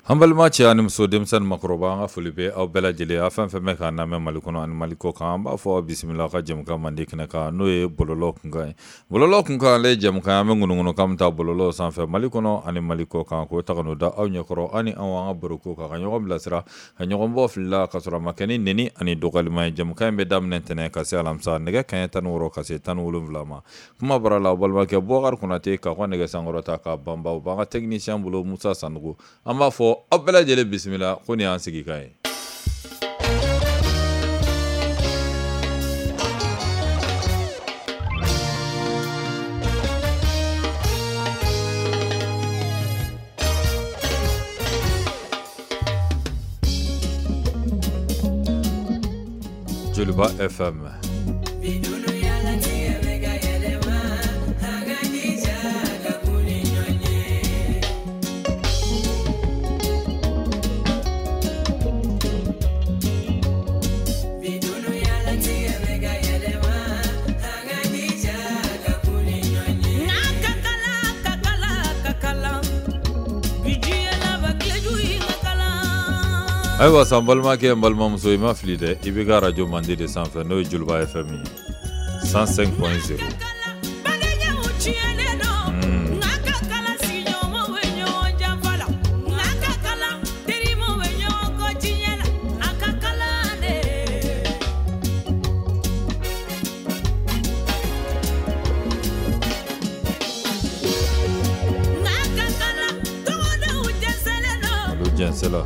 Hambalma ce ani muso denmisɛnnin makɔrɔba an ka foli bɛ aw bɛɛ lajɛlen a fɛn fɛn bɛ k'a lamɛn Mali kɔnɔ ani Mali kɔ kan an b'a fɔ bisimila ka jɛmukan mande kɛnɛ kan n'o ye bɔlɔlɔ kunkan ye bɔlɔlɔ kunkan ale ye jɛmukan an bɛ ŋununŋunu kan bɛ taa bɔlɔlɔ sanfɛ Mali kɔnɔ ani Mali kɔ kan k'o ta ka n'o da aw ɲɛkɔrɔ ani an ka baroko kan ka ɲɔgɔn bilasira ka ɲɔgɔn bɔ fili la ka sɔrɔ a ma kɛ ni nɛni ani dɔgɔyalima ye jɛmukan in bɛ daminɛ ntɛnɛn ka se alamisa nɛgɛ kanɲɛ 16 ka se 17 ma kuma bara la balimakɛ Bubakari Konate k'a ka nɛgɛ sankɔrɔta k'a banba o b'an ka technicien bolo Musa Sanogo an b'a fɔ aw bɛɛ lajɛlen bisimila ko ni y'an sigi kan ye Joliba FM ayiwa san balimakɛ n balimamuso i ma fili dɛ i bɛ ka radio mande de sanfɛ n'o ye Joliba FM ye 105.0 olu jɛnsɛla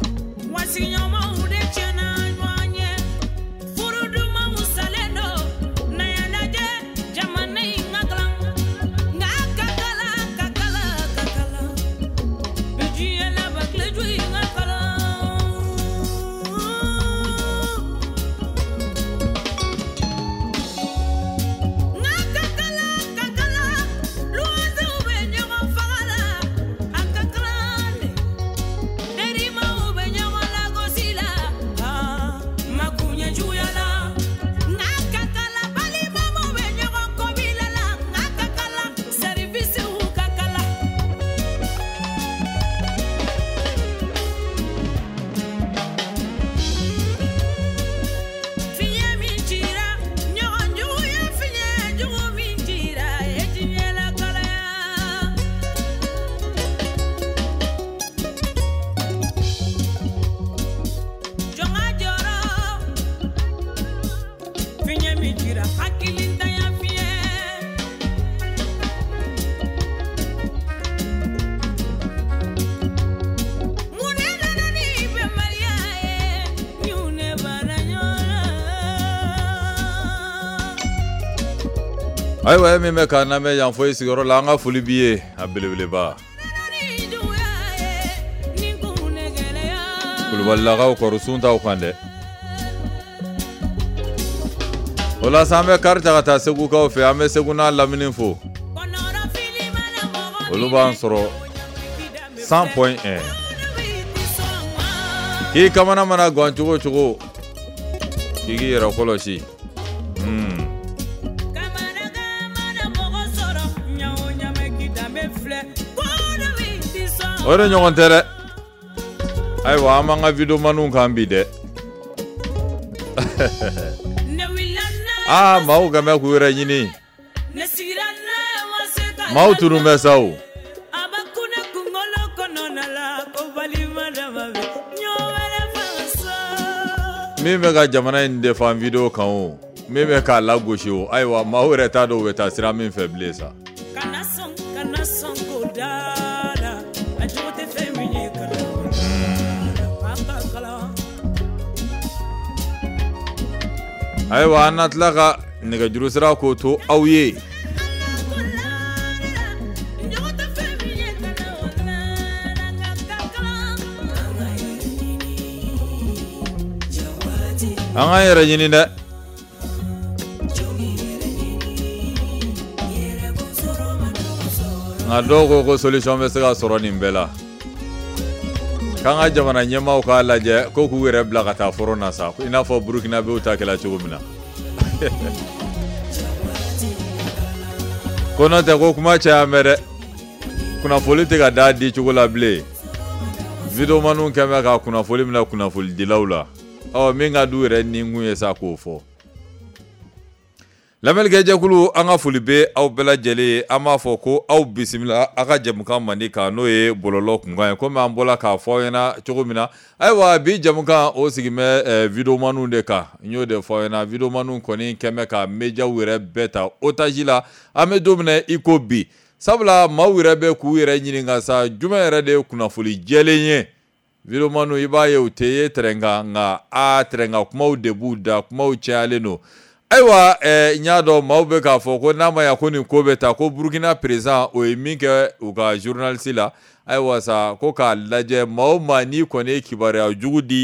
ayiwa min bɛ k'an lamɛn yan fɔ i sigiyɔrɔ la an ka foli b'i ye a belebeleba Kulubalilakaw kɔrɔsun t'aw kan dɛ o la sa an bɛ kari ta ka taa segukaw fɛ an bɛ segu n'a lamini fo olu b'an sɔrɔ 100.1 k'i kamana mana gan cogo cogo k'i k'i yɛrɛ kɔlɔsi o de ɲɔgɔn tɛ dɛ ayiwa an b'an ka video maniw kan bi dɛ maaw ka mɛn k'u yɛrɛ ɲini maaw tunun bɛ sa o min bɛ ka jamana in defan video kan o min bɛ k'a lagosi o ayiwa maaw yɛrɛ t'a dɔn u bɛ taa sira min fɛ bilen sa ayiwa an na tila ka nɛgɛjuru sira k'o to aw ye an k'an yɛrɛ ɲini dɛ nka dɔw ko solution bɛ se ka sɔrɔ nin bɛɛ la k'an ka jamana ɲɛmaaw k'a lajɛ ko k'u yɛrɛ bila ka taa foro na sa i n'a fɔ Burukina bɛ'u ta kɛla cogo min na ko n'o tɛ ko kuma caya mɛn dɛ kunnafoni tɛ ka da di cogo la bilen video manu kɛmɛ ka kunnafoli mina kunnafoli dilaw la min ka du yɛrɛ ni kun ye sa k'o fɔ lamɛnnikɛjɛkulu an ka foli bɛ aw bɛɛ lajɛlen an b'a fɔ ko aw bisimila aw ka jɛmukan mandi kan n'o ye bɔlɔlɔ kunkan ye komi an bɔra k'a fɔ aw ɲɛna cogo min na ayiwa bi jɛmukan o sigi bɛ video manu de kan n y'o de fɔ aw ɲɛna video manu kɔni kɛmɛ ka médiaw yɛrɛ bɛɛ ta otage la an bɛ don min na i ko bi sabula maaw yɛrɛ bɛ k'u yɛrɛ ɲininka sa jumɛn yɛrɛ de ye kunnafoli jɛlen ye video manu i b'a ye u tɛ ye tɛrɛnkan nka tɛrɛnkan kumaw de b'u da kumaw cayalen don ayiwa n y'a dɔn maaw bɛ k'a fɔ ko n'a ma ya ko nin ko bɛ taa ko Burkina président o ye min kɛ u ka journaliste la ayiwa sa ko k'a lajɛ maa o maa n'i kɔni ye kibaruya jugu di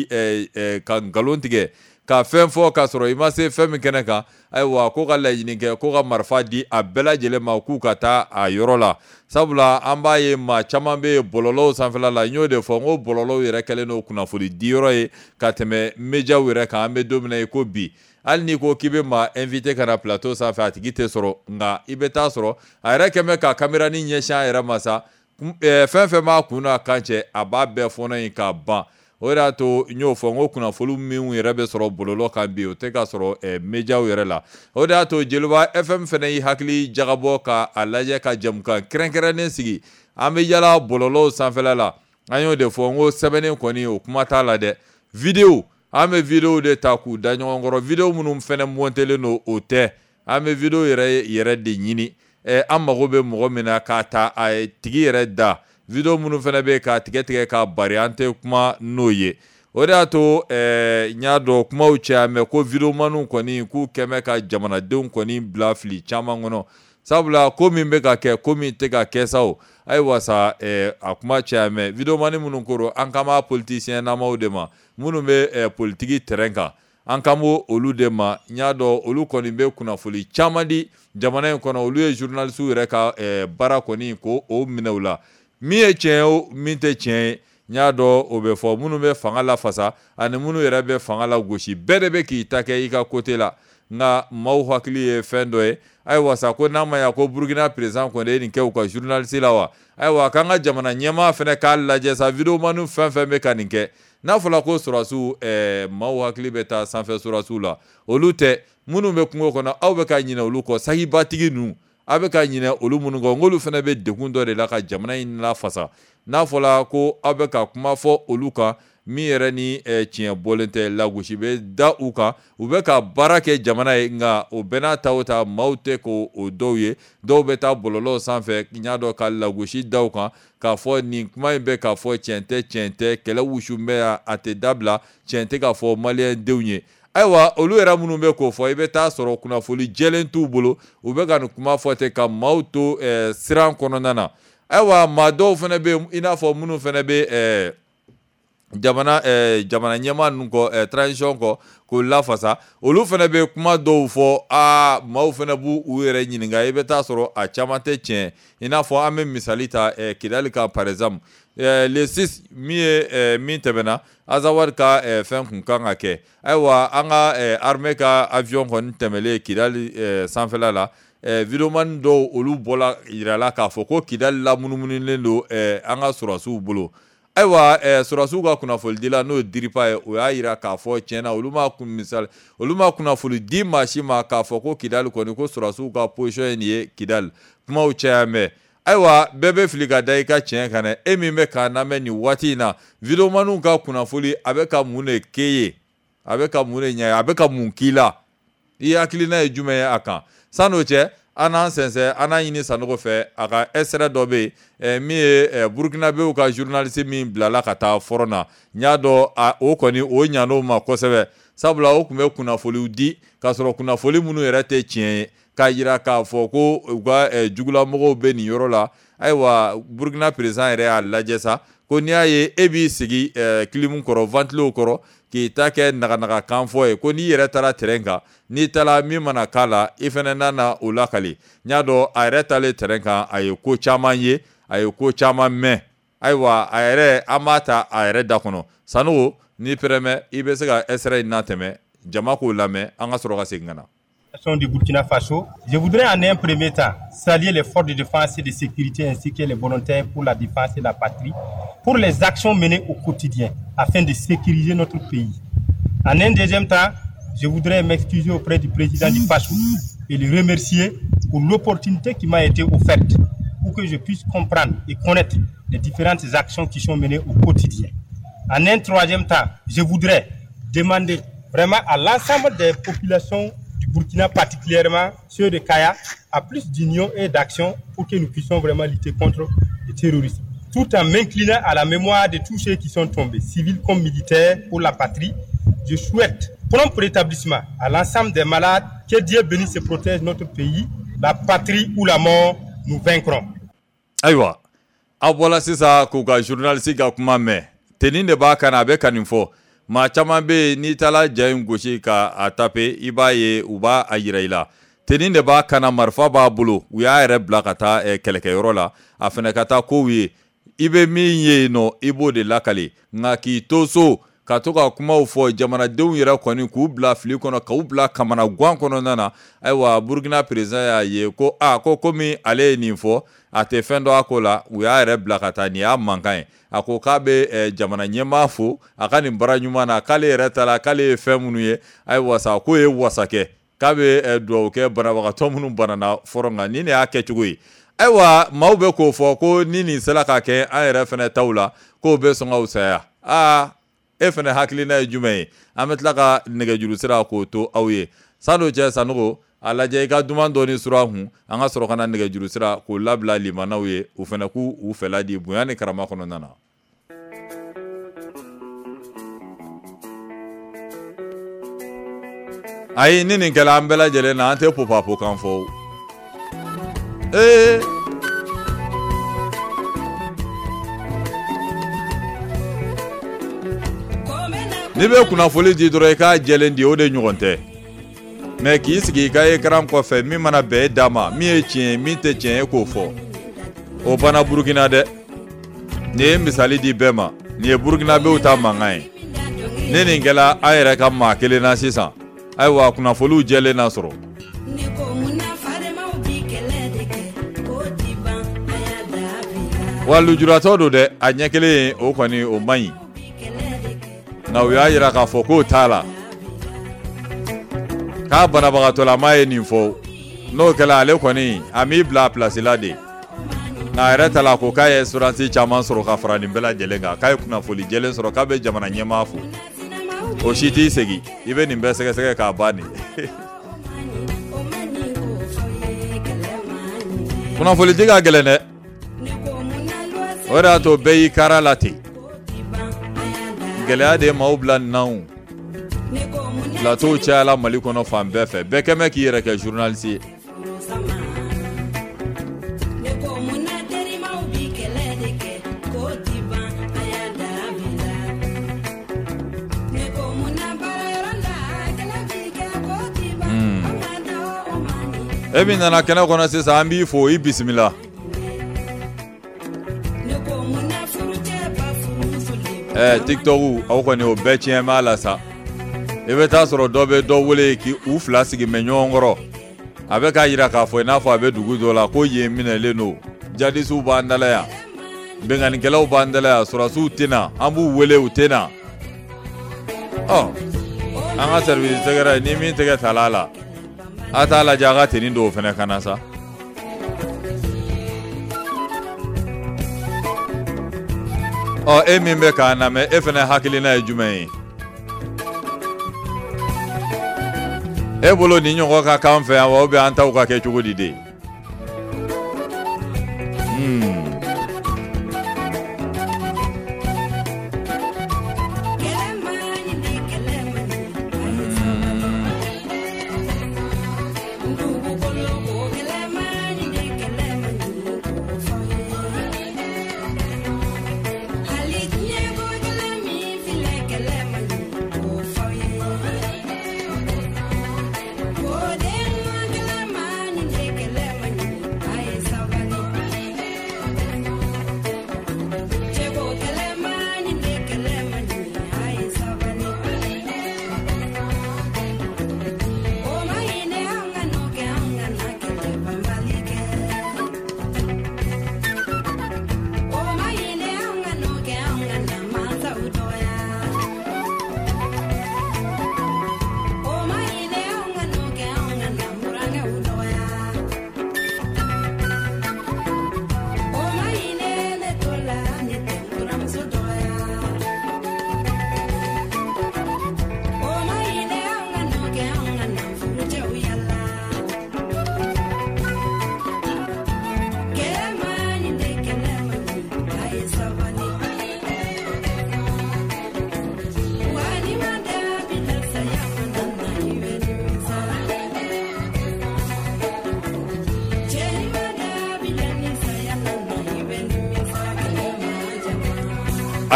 ka nkalon tigɛ ka fɛn fɔ k'a sɔrɔ i ma se fɛn min kɛnɛ kan ayiwa ko ka laɲini kɛ ko ka marifa di a bɛɛ lajɛlen ma k'u ka taa a yɔrɔ la sabula an b'a ye maa caman bɛ bɔlɔlɔw sanfɛla la n y'o de fɔ n ko bɔlɔlɔw yɛrɛ kɛlen don kunnafoni di yɔrɔ ye ka tɛmɛ médiaw yɛrɛ kan an bɛ don min na i ko bi hali n'i ko k'i bɛ maa invité ka na plateau sanfɛ a tigi tɛ sɔrɔ nka i bɛ taa sɔrɔ a yɛrɛ kɛn bɛ ka caméra ni ɲɛsin a yɛrɛ ma sa fɛn fɛn b'a kun n'a kan cɛ a b'a bɛɛ fɔnɔ in k'a ban o de y'a to n y'o fɔ n ko kunnafoni minnu yɛrɛ bɛ sɔrɔ bɔlɔlɔ kan bi o tɛ ka sɔrɔ médiaw yɛrɛ la o de y'a to Jeliba FM fɛnɛ y'i hakili jagabɔ ka a lajɛ ka jɛmukan kɛrɛnkɛrɛnnen sigi an bɛ yala bɔlɔlɔw sanfɛla la an y'o de fɔ n ko sɛbɛnnen kɔni o kuma t'a la dɛ vidéo an bɛ video de ta k'u da ɲɔgɔn kɔrɔ video minnu fɛnɛ montelen don o tɛ an bɛ video yɛrɛ de ɲini an mago bɛ mɔgɔ min na k'a ta a tigi yɛrɛ da video minnu fɛnɛ bɛ k'a tigɛ k'a bari an tɛ kuma n'o ye o de y'a to n y'a dɔn kumaw caya mɛ ko video manu kɔni k'u kɛmɛ ka jamanadenw kɔni bila fili caman kɔnɔ sabula ko min bɛ ka kɛ ko min tɛ ka kɛ sa o ayiwa sa a kuma caya mɛ video mani minnu koro an kan b'a politicien namaw de ma minnu bɛ politiki terrain kan an kan b'o olu de ma n y'a dɔn olu kɔni bɛ kunnafoni caman di jamana in kɔnɔ olu ye journalistes yɛrɛ ka baara kɔni ko o minɛ u la min ye tiɲɛ ye o min tɛ tiɲɛ ye n y'a dɔn o bɛ fɔ minnu bɛ fanga lafasa ani minnu yɛrɛ bɛ fanga la gosi bɛɛ de bɛ k'i ta kɛ i ka côté la nka maaw hakili ye fɛn dɔ ye ayiwa sa ko n'a ma ya ko Burkina président kɔni ye nin kɛ u ka journaliste la wa ayiwa k'an ka jamana ɲɛmaa fɛnɛ k'a lajɛ sa video manu fɛn fɛn bɛ ka nin kɛ n'a fɔra ko sɔrɔsiw maaw hakili bɛ taa sanfɛ sɔrɔsiw la olu tɛ minnu bɛ kungo kɔnɔ aw bɛ ka ɲinɛ olu kɔ sahibatigi ninnu aw bɛ ka ɲinɛ olu minnu kɔ nk'olu fɛnɛ bɛ degun dɔ de la ka jamana in lafasa n'a fɔra ko aw bɛ ka kuma fɔ olu kan min yɛrɛ ni tiɲɛ bɔlen tɛ lagosi bɛ da u kan u bɛ ka baara kɛ jamana ye nka o bɛɛ n'a ta o ta maaw tɛ k'o dɔw ye dɔw bɛ taa bɔlɔlɔw sanfɛ n y'a dɔn ka lagosi da u kan k'a fɔ nin kuma in bɛ k'a fɔ tiɲɛ tɛ kɛlɛ wusu bɛ yan a tɛ dabila tiɲɛ tɛ k'a fɔ maliyɛn denw ye ayiwa olu yɛrɛ minnu bɛ k'o fɔ i bɛ taa sɔrɔ kunnafoni jɛlen t'u bolo u bɛ ka nin kuma fɔ ten ka maaw to siran kɔnɔna na ayiwa maa dɔw fana bɛ yen i n'a fɔ minnu fana bɛ jamana ɲɛmaa ninnu kɔ transition kɔ k'o lafasa olu fana bɛ kuma dɔw fɔ maaw fana b'u yɛrɛ ɲininka i bɛ taa sɔrɔ a caman tɛ tiɲɛ i n'a fɔ an bɛ misali ta Kidali kan par exemple le 6 min tɛmɛna Azawad ka fɛn kun kan ka kɛ ayiwa an ka armée ka avion kɔni tɛmɛlen Kidali sanfɛla la videoman dɔw olu bɔla yirala k'a fɔ ko Kidali lamunumunulen don an ka sɔrɔsiw bolo ayiwa sɔrɔsiw ka kunnafonidila n'o ye Diripa ye o y'a yira k'a fɔ tiɲɛna olu ma kunnafoni di maa si ma k'a fɔ ko Kidali kɔni ko sɔrɔsiw ka position ye nin ye Kidali kumaw caya mɛ ayiwa bɛɛ bɛ fili ka da i ka tiɲɛ kan dɛ e min bɛ k'a lamɛn nin waati in na videomaniw ka kunnafoni a bɛ ka mun de k'e ye a bɛ ka mun de ɲɛ ye a bɛ ka mun k'i la i hakilina ye jumɛn ye a kan san'o cɛ an n'an sɛnsɛn an n'an ɲini Sanogo fɛ a ka extrait dɔ bɛ yen min ye Burkinabéw ka journaliste min bilala ka taa front na n y'a dɔn o kɔni o ɲan'o ma kosɛbɛ sabula o tun bɛ kunnafoniw di k'a sɔrɔ kunnafoni minnu yɛrɛ tɛ tiɲɛ ye k'a jira k'a fɔ ko u ka jugulamɔgɔw bɛ nin yɔrɔ la ayiwa Burkina président yɛrɛ y'a lajɛ sa ko n'i y'a ye e b'i sigi kilimu kɔrɔ ventilew kɔrɔ k'i ta kɛ naganaga kan fɔ ye ko n'i yɛrɛ taara terrain kan n'i taara min mana k'a la i fana nana o lakali n y'a dɔn a yɛrɛ taalen terrain kan a ye ko caman ye a ye ko caman mɛn ayiwa a yɛrɛ an b'a ta a yɛrɛ da kɔnɔ Sanogo n'i pɛrɛmɛ i bɛ se ka extrait in natɛmɛ jama k'o lamɛn an ka sɔrɔ ka segin ka na. du Burkina Faso. Je voudrais en un premier temps saluer les forces de défense et de sécurité ainsi que les volontaires pour la défense et la patrie pour les actions menées au quotidien afin de sécuriser notre pays. En un deuxième temps, je voudrais m'excuser auprès du président du Faso et le remercier pour l'opportunité qui m'a été offerte pour que je puisse comprendre et connaître les différentes actions qui sont menées au quotidien. En un troisième temps, je voudrais demander vraiment à l'ensemble des populations du Burkina, particulièrement ceux de Kaya, à plus d'union et d'action pour que nous puissions vraiment lutter contre le terrorisme. Tout en m'inclinant à la mémoire de tous ceux qui sont tombés, civils comme militaires, pour la patrie, je souhaite prompt rétablissement à l'ensemble des malades. Que Dieu bénisse et protège notre pays. La patrie ou la mort, nous vaincrons. Aïwa, voilà c'est ça que journaliste ga kuma me. Tenin de ba kana be kaninfo. Ma caman be ni tala jayin goshi ka a tape i b'a ye u b'a a yira i la. Tenin de b'a kana marifa b'a bolo u y'a yɛrɛ bila ka taa kɛlɛkɛyɔrɔ la a fɛnɛ ka taa kow ye i be min ye nɔ i b'o de lakale nka k'i to so ka to ka kumaw fɔ jamanadenw yɛrɛ kɔni k'u bila fili kɔnɔ k'u bila kamana guan kɔnɔna na ayiwa Burkina président y'a ye ko ko komi ale ye nin fɔ a tɛ fɛn dɔ a ko la u y'a yɛrɛ bila ka taa nin y'a mankan ye a ko k'a bɛ jamana ɲɛmaa fo a ka nin bara ɲuman na k'ale yɛrɛ ta la k'ale ye fɛn minnu ye ayiwa sa k'o ye wasakɛ k'a bɛ dugawu kɛ banabagatɔ minnu banana fɔlɔ nka nin de y'a kɛcogo ye ayiwa maaw bɛ k'o fɔ ko ni nin sera ka kɛ an yɛrɛ fɛnɛ taw la k'o bɛ sɔn ka fisaya e fɛnɛ hakilina ye jumɛn ye an bɛ tila ka nɛgɛjuru sira k'o to aw ye san'o cɛ Sanogo a lajɛ i ka duman dɔɔni sɔrɔ a kun an ka sɔrɔ ka na nɛgɛjuru sira k'o labila limanaw ye u fɛnɛ k'u fɛla di bonya ni karama kɔnɔna na. Ayi ni nin kɛla an bɛɛ lajɛlen na an tɛ popapo kan fɔ ni bɛ kunnafoli di dɔrɔn i k'a jɛlen di o de ɲɔgɔn tɛ mais k'i sigi i ka écran kɔfɛ min mana bɛn e da ma min ye tiɲɛ min tɛ tiɲɛ e k'o fɔ o bana Burkina dɛ nin ye misali di bɛɛ ma nin ye Burkinabew ta mankan ye ni nin kɛla an yɛrɛ ka maa kelen na sisan ayiwa kunnafoliw jɛlen na sɔrɔ wa lujuratɔ don dɛ a ɲɛ kelen o kɔni o man ɲi nka u y'a yira k'a fɔ k'o t'a la k'a banabagatɔlama ye nin fɔ n'o kɛla ale kɔni a m'i bila a pilasi la de nka a yɛrɛ ta la ko k'a ye espérance caman sɔrɔ ka fara nin bɛɛ lajɛlen kan k'a ye kunnafoli jɛlen sɔrɔ k'a bɛ jamana ɲɛmaa fo o si t'i segi i bɛ nin bɛɛ sɛgɛsɛgɛ k'a ban nin kunnafoli di ka gɛlɛn dɛ o de y'a to bɛɛ y'i kara la ten gɛlɛya de ye maaw bila nin na o plateau cayala Mali kɔnɔ fan bɛɛ fɛ bɛɛ kɛmɛ k'i yɛrɛ kɛ journaliste ye e min nana kɛnɛ kɔnɔ sisan an b'i fo i bisimila TikTok aw kɔni o bɛɛ tiɲɛ b'a la sa i bɛ taa sɔrɔ dɔ bɛ dɔ wele k'u fila sigi mɛ ɲɔgɔn kɔrɔ a bɛ k'a jira k'a fɔ i n'a fɔ a bɛ dugu dɔ la ko yen minɛlen don jadisiw b'an dala yan benganikɛlaw b'an dala yan sɔrɔsiw tɛ na an b'u wele u tɛ na an ka service sɛgɛrɛ ni min tɛgɛ tal'a la a t'a lajɛ a ka tenni dɔw fɛnɛ ka na sa e min bɛ k'an lamɛn e fɛnɛ hakilina ye jumɛn ye e bolo ni ɲɔgɔn ka k'an fɛ yan wa ou bien an taw ka kɛ cogo di de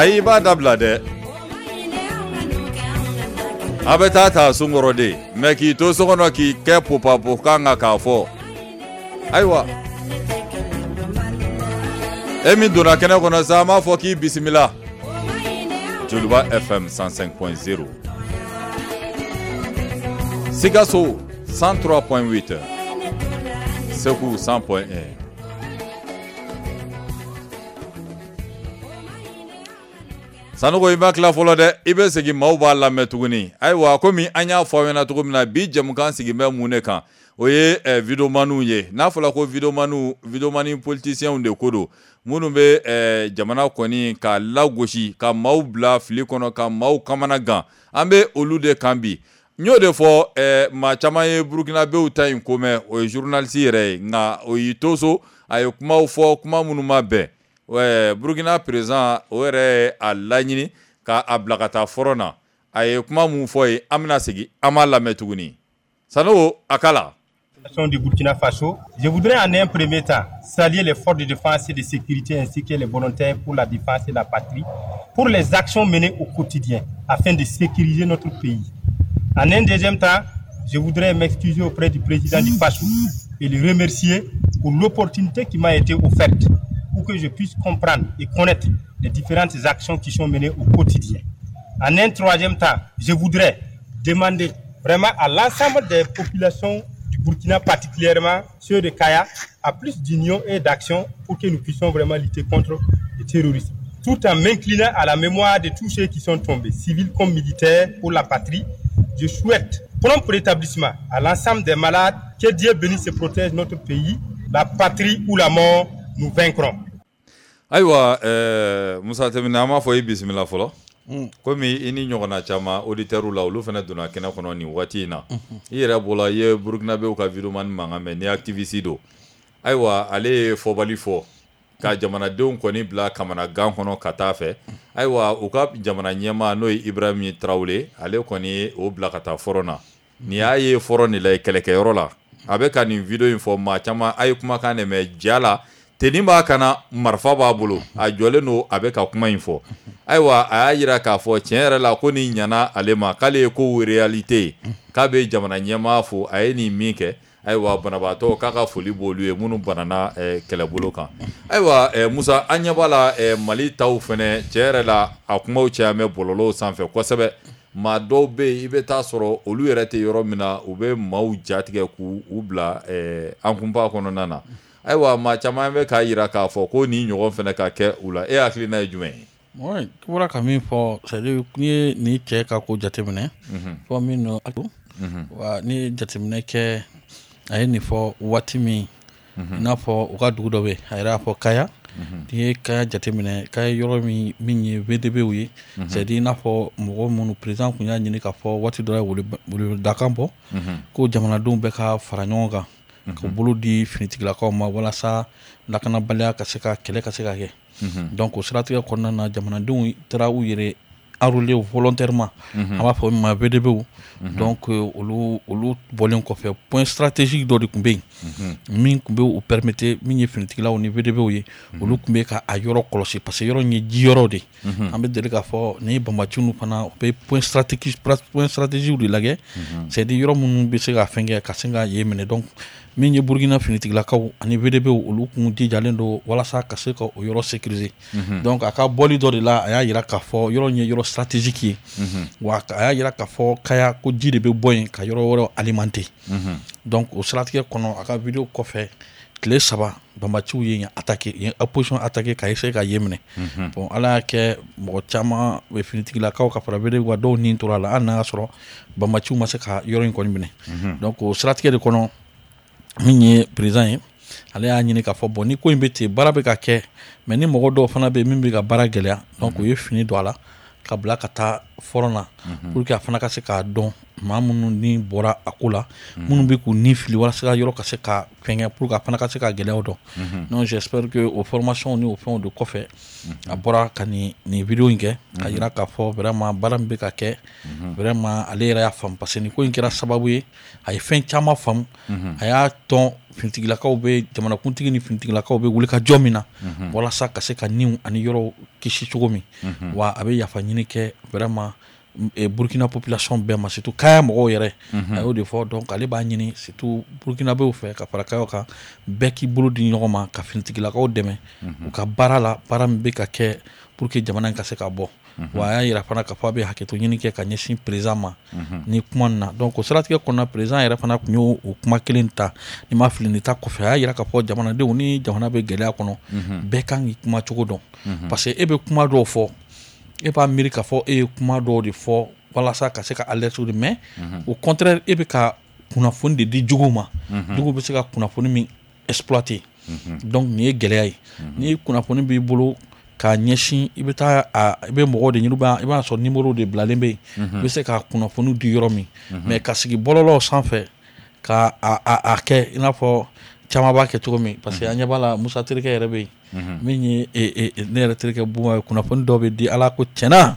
ayi b'a dabila dɛ a bɛ taa sunkɔrɔ de mais k'i to so kɔnɔ k'i kɛ popapo kan ka k'a fɔ ayiwa e min donna kɛnɛ kɔnɔ sa an b'a fɔ k'i bisimila Joliba FM 105.0 Sikaso 103.8 Sekou 100.1 Sanogo i b'a tila fɔlɔ dɛ i bɛ segin maaw b'a lamɛn tuguni ayiwa komi an y'a fɔ aw ɲɛna cogo min na bi jɛmukan sigin bɛ mun de kan o ye videomaniw ye n'a fɔra ko videomani politisiyɛnw de ko don minnu bɛ jamana kɔni ka lagosi ka maaw bila fili kɔnɔ ka maaw kamana gan an bɛ olu de kan bi n y'o de fɔ maa caman ye burukinabew ta in ko mɛn o ye journaliste yɛrɛ ye nka o y'i to so a ye kumaw fɔ kuma minnu ma bɛn Burkina président o yɛrɛ a laɲini k'a bila ka taa fɔrɔn na a ye kuma mun fɔ ye an bɛna segin an b'a lamɛn tuguni Sanogo a kala du Burkina Faso, je voudrais en un premier temps saluer les forces de défense et de sécurité ainsi que les volontaires pour la défense et la patrie pour les actions menées au quotidien afin de sécuriser notre pays. En un deuxième temps, je voudrais m'excuser auprès du président du Faso et le remercier pour l'opportunité qui m'a été offerte pour que je puisse comprendre et connaître les différentes actions qui sont menées au quotidien. En un troisième temps, je voudrais demander vraiment à l'ensemble des populations du Burkina, particulièrement ceux de Kaya, à plus d'union et d'action pour que nous puissions vraiment lutter contre le terrorisme. Tout en m'inclinant à la mémoire de tous ceux qui sont tombés, civils comme militaires, pour la patrie, je souhaite prompt rétablissement à l'ensemble des malades, que Dieu bénisse et protège notre pays, la patrie ou la mort, nous vaincrons. Ayiwa Musa Temina ma fɔ i bisimila fɔlɔ komi i ni ɲɔgɔnna caman auditeurs la olu fana donna kɛnɛ kɔnɔ nin waati in na i yɛrɛ bɔla i ye burukinabew ka videomani mankan mɛn ni activiste don ayiwa ale ye fɔbali fɔ ka jamanadenw kɔni bila kamanagan kɔnɔ ka taa fɛ ayiwa u ka jamana ɲɛmaa n'o ye Ibrahim Traoré ale kɔni ye o bila ka taa fɔrɔn na nin y'a ye fɔrɔn de la kɛlɛkɛyɔrɔ la a bɛ ka nin video in fɔ maa caman a ye kumakan de mɛn ja la Teni b'a kana marifa b'a bolo a jɔlen don a bɛ ka kuma in fɔ ayiwa a y'a yira k'a fɔ tiɲɛ yɛrɛ la ko nin ɲana ale ma k'ale ye ko réalité ye k'a bɛ jamana ɲɛmaa fo a ye nin min kɛ ayiwa banabaatɔ k'a ka foli b'olu ye minnu banana kɛlɛbolo kan ayiwa Musa an ɲɛ b'a la Mali taw fɛnɛ tiɲɛ yɛrɛ la a kumaw caya mɛ bɔlɔlɔw sanfɛ kosɛbɛ maa dɔw bɛ yen i bɛ taa sɔrɔ olu yɛrɛ tɛ yɔrɔ min na u bɛ maaw jatigɛ k'u bila an kunba kɔnɔna na ayiwa maa caman bɛ k'a yira k'a fɔ ko nin ɲɔgɔn fana ka kɛ u la e hakilina ye jumɛn ye ouais bɔra ka min fɔ c'est dire n'i ye nin cɛ ka ko jateminɛ fɔ min nɔ wa ni jateminɛ kɛ a ye nin fɔ waati min i n'a fɔ u ka dugu dɔ bɛ a yɛrɛ y'a fɔ Kaya n'i ye Kaya jateminɛ Kaya yɔrɔ min ye VDBw ye c'est dire i n'a fɔ mɔgɔ minnu président kun y'a ɲini k'a fɔ waati dɔ la weledakan bɔ ko jamanadenw bɛ ka fara ɲɔgɔn kan ka bolo di finitigilakaw ma walasa lakanabaliya ka se ka kɛlɛ ka se ka kɛ donc o siratigɛ kɔnɔna na jamanadenw taara u yɛrɛ enrôler volontairement an b'a fɔ min ma VDBw donc olu bɔlen kɔfɛ point stratégique dɔ de tun bɛ yen min tun bɛ u permettre min ye finitigilaw ni VDBw ye olu tun bɛ ka a yɔrɔ kɔlɔsi parce que yɔrɔ in ye ji yɔrɔ de an bɛ deli k'a fɔ ni banbatiw fana u bɛ point stratégique de lajɛ c'est dire yɔrɔ minnu bɛ se ka fɛn kɛ ka se ka yen minɛ donc min ye Burkina finitigilakaw ani VDBw olu kun jijalen don walasa ka se ka o yɔrɔ sécuriser donc a ka bɔli dɔ de la a y'a yira k'a fɔ yɔrɔ in ye yɔrɔ stratégique ye wa a y'a yira k'a fɔ Kaya ko ji de bɛ bɔ yen ka yɔrɔ wɛrɛ alimenter donc o siratigɛ kɔnɔ a ka video kɔfɛ tile 3 banbatiw ye attaqué ye opposition attaqué ka essayer ka yen minɛ bon ala y'a kɛ mɔgɔ caman bɛ finitigilakaw ka fara VDB wa dɔw nin tora la hali n'a y'a sɔrɔ banbatiw ma se ka yɔrɔ in kɔni minɛ donc o siratigɛ de kɔnɔ min ye président ye ale y'a ɲini k'a fɔ bon ni ko in bɛ ten baara bɛ ka kɛ mais ni mɔgɔ dɔw fana bɛ yen min bɛ ka baara gɛlɛya donc u ye fini don a la ka bila ka taa fɔrɔn na pour que a fana ka se k'a dɔn maa minnu ni bɔra a ko la minnu bɛ k'u ni fili walasa yɔrɔ ka se ka fɛngɛ pour que a fana ka se ka gɛlɛyaw dɔn donc j'espère que o formation ni o fɛnw de kɔfɛ a bɔra ka nin video in kɛ ka yira k'a fɔ vraiment baara min bɛ ka kɛ vraiment ale yɛrɛ y'a faamu parce que nin ko in kɛra sababu ye a ye fɛn caman faamu a y'a tɔn finitigilakaw bɛ jamanakuntigi ni finitigilakaw bɛ wuli ka jɔ min na walasa ka se ka niw ani yɔrɔ kisi cogo min wa a bɛ yafa ɲini kɛ vraiment Burkina population bɛɛ ma surtout kaya mɔgɔw yɛrɛ a y'o de fɔ donc ale b'a ɲini surtout burkinabɛw fɛ ka fara kayaw kan bɛɛ k'i bolo di ɲɔgɔn ma ka finitigilakaw dɛmɛ u ka baara la baara min bɛ ka kɛ pour que jamana in ka se ka bɔ wa a y'a yira fana k'a fɔ a bɛ hakɛto ɲini kɛ ka ɲɛsin président ma ni kuma nin na donc o siratigɛ kɔnɔna président yɛrɛ fana tun y'o kuma kelen ta ni ma fili nin ta kɔfɛ a y'a yira k'a fɔ jamanadenw ni jamana bɛ gɛlɛya kɔnɔ bɛɛ kan k'i kuma cogo dɔn parce que e bɛ kuma dɔw fɔ e b'a miiri k'a fɔ e ye kuma dɔw de fɔ walasa ka se ka alerte de mais au contraire e bɛ ka kunnafoni de di juguw ma juguw bɛ se ka kunnafoni min exploiter donc nin ye gɛlɛya ye ni kunnafoni b'i bolo k'a ɲɛsin i bɛ taa i bɛ mɔgɔw de ɲini i b'a sɔrɔ numéro de bilalen bɛ yen i bɛ se ka kunnafoni di yɔrɔ min mais ka sigi bɔlɔlɔw sanfɛ ka a kɛ i n'a fɔ caman b'a kɛ cogo min parce que an ɲɛ b'a la Musa terikɛ yɛrɛ bɛ yen min ye ne yɛrɛ terikɛ Buma ye kunnafoni dɔw bɛ di ala ko tiɲɛna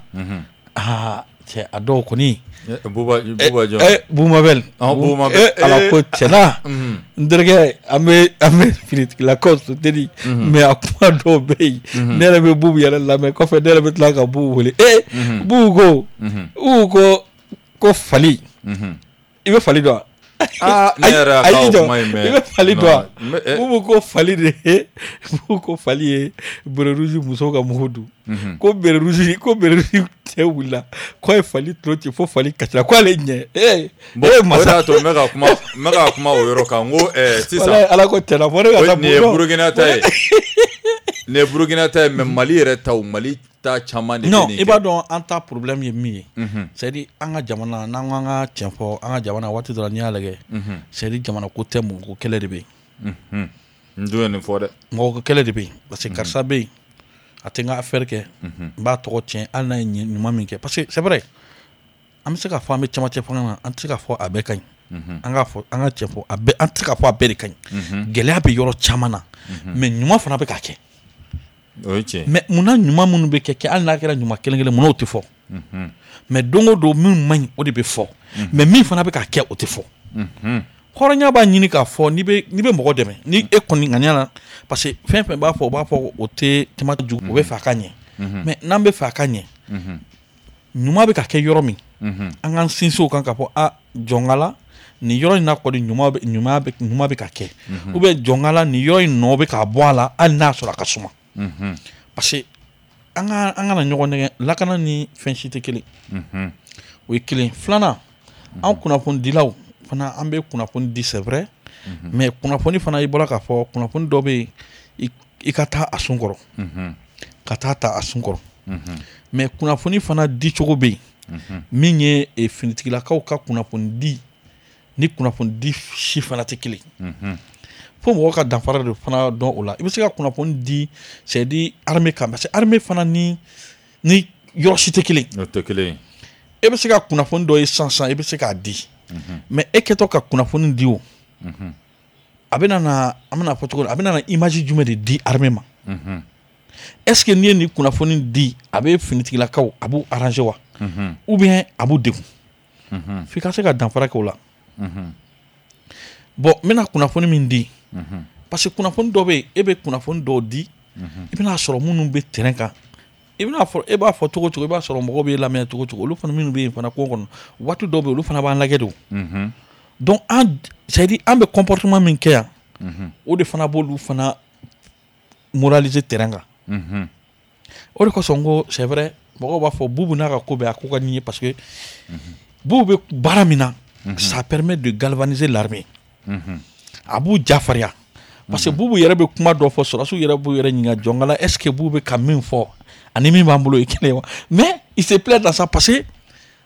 cɛ a dɔw kɔni Buma bɛl ala ko tiɲɛna n terikɛ an bɛ finitigilakaw soutenir mais a kuma dɔw bɛ yen ne yɛrɛ bɛ Bubu yɛrɛ lamɛn kɔfɛ ne yɛrɛ bɛ tila ka Bubu wele Bubu ko fali i bɛ fali dɔn ne yɛrɛ ka kuma in mɛn i bɛ fali dɔn Bubu ko fali de ye Bubu ko fali ye bere rouge musow ka mugu dun ko bere rouge cɛ wulila ko a ye fali tolo ci fo fali kasira ko ale ɲɛ masa o de y'a to n bɛ ka kuma o yɔrɔ kan n ko sisan ala ko tiɲɛna fɔ ne ka taa nin ye Burukina ta ye nin ye Burukina ta ye mais Mali yɛrɛ taw Mali ta caman de non i b'a dɔn an ta problème ye min ye c'est à dire an ka jamana n'an ko an ka tiɲɛ fɔ an ka jamana waati dɔ la n'i y'a lajɛ c'est à dire jamana ko tɛ mɔgɔ kɛlɛ de bɛ yen n dun ye nin fɔ dɛ mɔgɔ kɛlɛ de bɛ yen parce que karisa bɛ yen a tɛ n ka affaire kɛ n b'a tɔgɔ tiɲɛ hali n'a ye ɲuman min kɛ parce que c'est vrai an bɛ se k'a fɔ an bɛ camancɛ fanga na an tɛ se k'a fɔ a bɛɛ ka ɲi an ka tiɲɛ fɔ a bɛɛ an tɛ se k'a fɔ a bɛɛ de ka ɲi gɛlɛya bɛ yɔrɔ caman na mais ɲuman fana bɛ k'a kɛ mais munna ɲuman minnu bɛ kɛ hali n'a kɛra ɲuman kelen kelen munna o tɛ fɔ mais don o don min man ɲi o de bɛ fɔ mais min fana bɛ k'a kɛ o tɛ fɔ hɔrɔnya b'a ɲini k'a fɔ n'i bɛ mɔgɔ dɛmɛ ni e kɔni ŋaniya la parce que fɛn fɛn b'a fɔ o b'a fɔ o tɛ tema jugu o bɛ fɛ a ka ɲɛ mais n'an bɛ fɛ a ka ɲɛ ɲuman bɛ ka kɛ yɔrɔ min an k'an sinsin o kan k'a fɔ jɔnkala nin yɔrɔ in na kɔni ɲuman bɛ ka kɛ ou bien jɔnkala nin yɔrɔ in nɔ bɛ k'a bɔ a la hali n'a sɔrɔ a ka suma parce que an kana ɲɔgɔn nɛgɛ lakana ni fɛn si tɛ kelen o ye kelen filanan an kunnafonidilaw fana an bɛ kunnafoni di c'est vrai mais kunnafoni fana i bɔra k'a fɔ kunnafoni dɔ bɛ yen i ka taa a sun kɔrɔ ka taa ta a sun kɔrɔ mais kunnafoni fana di cogo bɛ yen min ye finitigilakaw ka kunnafoni di ni kunnafoni di si fana tɛ kelen fo mɔgɔ ka danfara de fana dɔn o la i bɛ se ka kunnafoni di c'est à dire armée kan parce que armée fana ni yɔrɔ si tɛ kelen e bɛ se ka kunnafoni dɔ ye sisan i bɛ se k'a di mais e kɛtɔ ka kunnafoni di o an bɛna fɔ cogo a bɛna image jumɛn de di armée ma est ce que n'i ye nin kunnafoni di a bɛ finitigilakaw a b'u arranger wa ou bien a b'u degun f'i ka se ka danfara kɛ o la bon n bɛna kunnafoni min di parce que kunnafoni dɔ bɛ yen e bɛ kunnafoni dɔw di i bɛna sɔrɔ minnu bɛ terrain kan e b'a fɔ cogo cogo i b'a sɔrɔ mɔgɔw bɛ lamɛn cogo cogo olu fana minnu bɛ yen fana ko kɔnɔ waati dɔw bɛ yen olu fana b'an lajɛ de donc c'est à dire an bɛ comportement min kɛ yan o de fana b'olu fana moraliser terrain kan o de kosɔn ko c'est vrai mɔgɔw b'a fɔ Bubu n'a ka ko bɛɛ a ko ka ɲi ye parce que Bubu bɛ baara min na ça permet de galvaniser l'armée a b'u jafariya parce que Bubu yɛrɛ bɛ kuma dɔ fɔ sɔrɔsiw yɛrɛ b'u yɛrɛ ɲininka jɔnkala est ce que Bubu bɛ ka min fɔ ani min b'an bolo i kelen wa mais il se plaît dans ça parce que